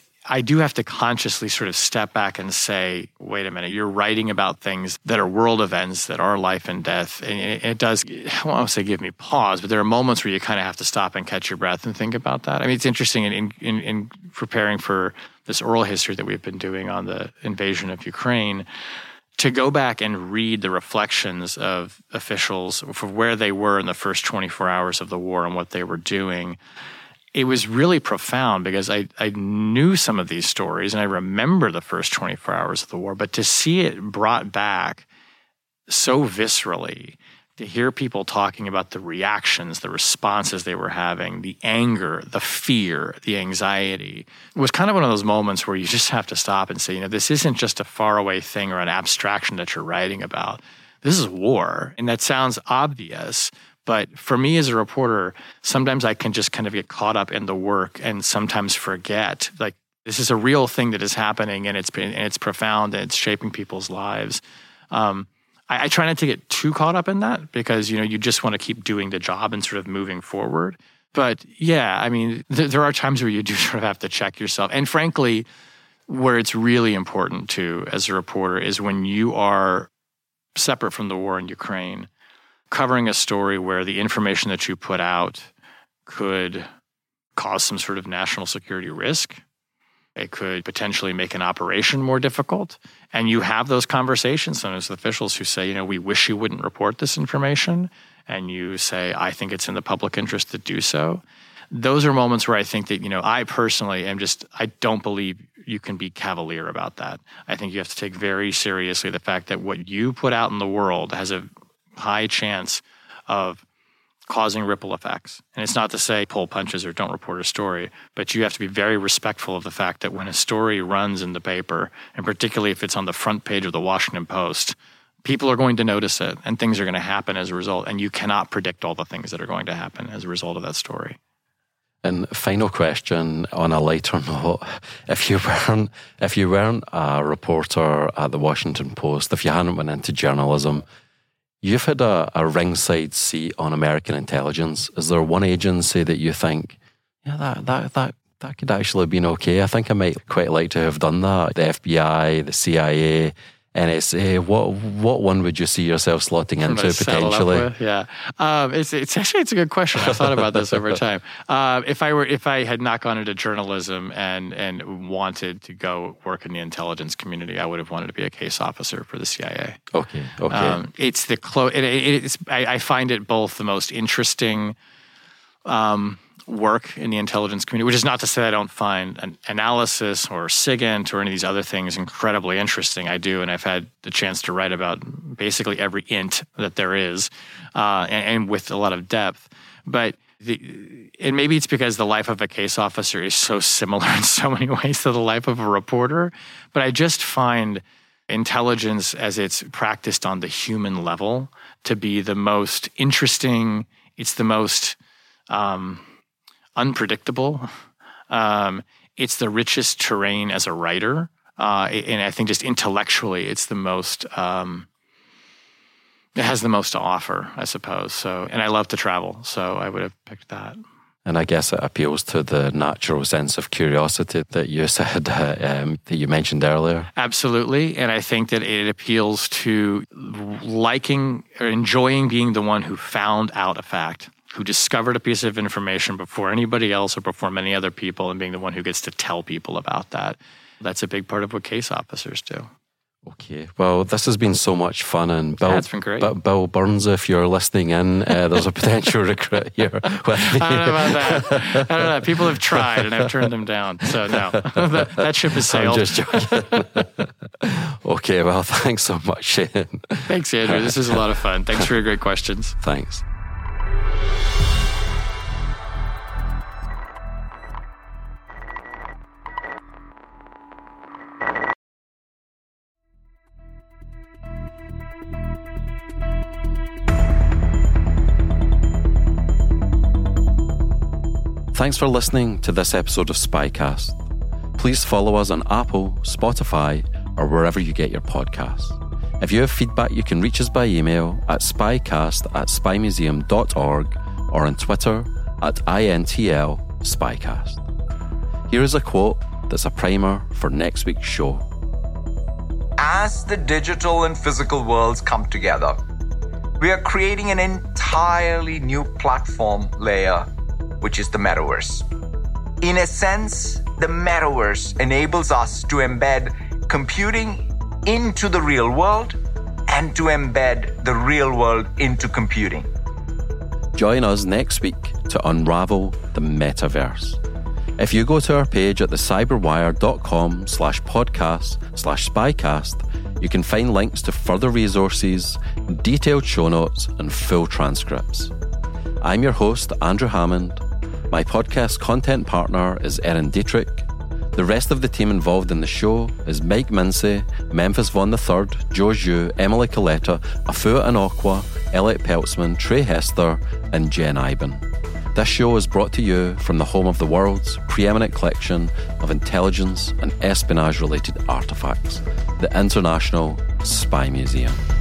[SPEAKER 4] I do have to consciously sort of step back and say, wait a minute, you're writing about things that are world events, that are life and death. And it does, I won't say give me pause, but there are moments where you kind of have to stop and catch your breath and think about that. I mean, it's interesting in preparing for this oral history that we've been doing on the invasion of Ukraine, to go back and read the reflections of officials for where they were in the first 24 hours of the war and what they were doing. It was really profound because I knew some of these stories and I remember the first 24 hours of the war, but to see it brought back so viscerally, to hear people talking about the reactions, the responses they were having, the anger, the fear, the anxiety, it was kind of one of those moments where you just have to stop and say, this isn't just a faraway thing or an abstraction that you're writing about. This is war. And that sounds obvious. But for me as a reporter, sometimes I can just kind of get caught up in the work and sometimes forget, like, this is a real thing that is happening and it's profound and it's shaping people's lives. I try not to get too caught up in that because, you just want to keep doing the job and sort of moving forward. But yeah, I mean, there are times where you do sort of have to check yourself. And frankly, where it's really important to, as a reporter, is when you are separate from the war in Ukraine, covering a story where the information that you put out could cause some sort of national security risk. It could potentially make an operation more difficult. And you have those conversations sometimes with officials who say, we wish you wouldn't report this information. And you say, I think it's in the public interest to do so. Those are moments where I think that, I personally I don't believe you can be cavalier about that. I think you have to take very seriously the fact that what you put out in the world has a high chance of causing ripple effects. And it's not to say pull punches or don't report a story, but you have to be very respectful of the fact that when a story runs in the paper, and particularly if it's on the front page of the Washington Post, people are going to notice it and things are going to happen as a result. And you cannot predict all the things that are going to happen as a result of that story.
[SPEAKER 3] And final question on a lighter note: if you weren't a reporter at the Washington Post, if you hadn't went into journalism, you've had a ringside seat on American intelligence. Is there one agency that you think, that could actually have been okay? I think I might quite like to have done that. The FBI, the CIA, NSA. What one would you see yourself slotting into potentially?
[SPEAKER 4] It's a good question. I've thought about this over time. If I had not gone into journalism and wanted to go work in the intelligence community, I would have wanted to be a case officer for the CIA.
[SPEAKER 3] Okay.
[SPEAKER 4] I find it both the most interesting work in the intelligence community, which is not to say I don't find an analysis or SIGINT or any of these other things incredibly interesting. I do, and I've had the chance to write about basically every int that there is, and with a lot of depth. But and maybe it's because the life of a case officer is so similar in so many ways to the life of a reporter, but I just find intelligence as it's practiced on the human level to be the most interesting. It's the most unpredictable. It's the richest terrain as a writer. And I think just intellectually, it's the most, it has the most to offer, I suppose. So, and I love to travel, so I would have picked that.
[SPEAKER 3] And I guess it appeals to the natural sense of curiosity that you said, that you mentioned earlier.
[SPEAKER 4] Absolutely. And I think that it appeals to liking or enjoying being the one who found out a fact, who discovered a piece of information before anybody else or before many other people, and being the one who gets to tell people about that. That's a big part of what case officers do.
[SPEAKER 3] Okay. Well, this has been so much fun. And Bill,
[SPEAKER 4] it's been great.
[SPEAKER 3] Bill Burns, if you're listening in, there's a potential recruit here with me.
[SPEAKER 4] I don't know about that. I don't know. People have tried and I've turned them down. So no, that ship has sailed.
[SPEAKER 3] I'm just joking. Okay. Well, thanks so much, Shane.
[SPEAKER 4] Thanks, Andrew. This is a lot of fun. Thanks for your great questions.
[SPEAKER 3] Thanks. Thanks for listening to this episode of Spycast. Please follow us on Apple, Spotify, or wherever you get your podcasts. If you have feedback, you can reach us by email at spycast@spymuseum.org or on Twitter @INTL Spycast. Here is a quote that's a primer for next week's show.
[SPEAKER 5] As the digital and physical worlds come together, we are creating an entirely new platform layer, which is the metaverse. In a sense, the metaverse enables us to embed computing into the real world and to embed the real world into computing.
[SPEAKER 3] Join us next week to unravel the metaverse. If you go to our page at thecyberwire.com/podcast/spycast, you can find links to further resources, detailed show notes, and full transcripts. I'm your host, Andrew Hammond. My podcast content partner is Erin Dietrich. The rest of the team involved in the show is Mike Mincy, Memphis Vaughn III, Joe Zhu, Emily Coletta, Afua Anokwa, Elliot Peltzman, Trey Hester, and Jen Iben. This show is brought to you from the home of the world's preeminent collection of intelligence and espionage-related artifacts, the International Spy Museum.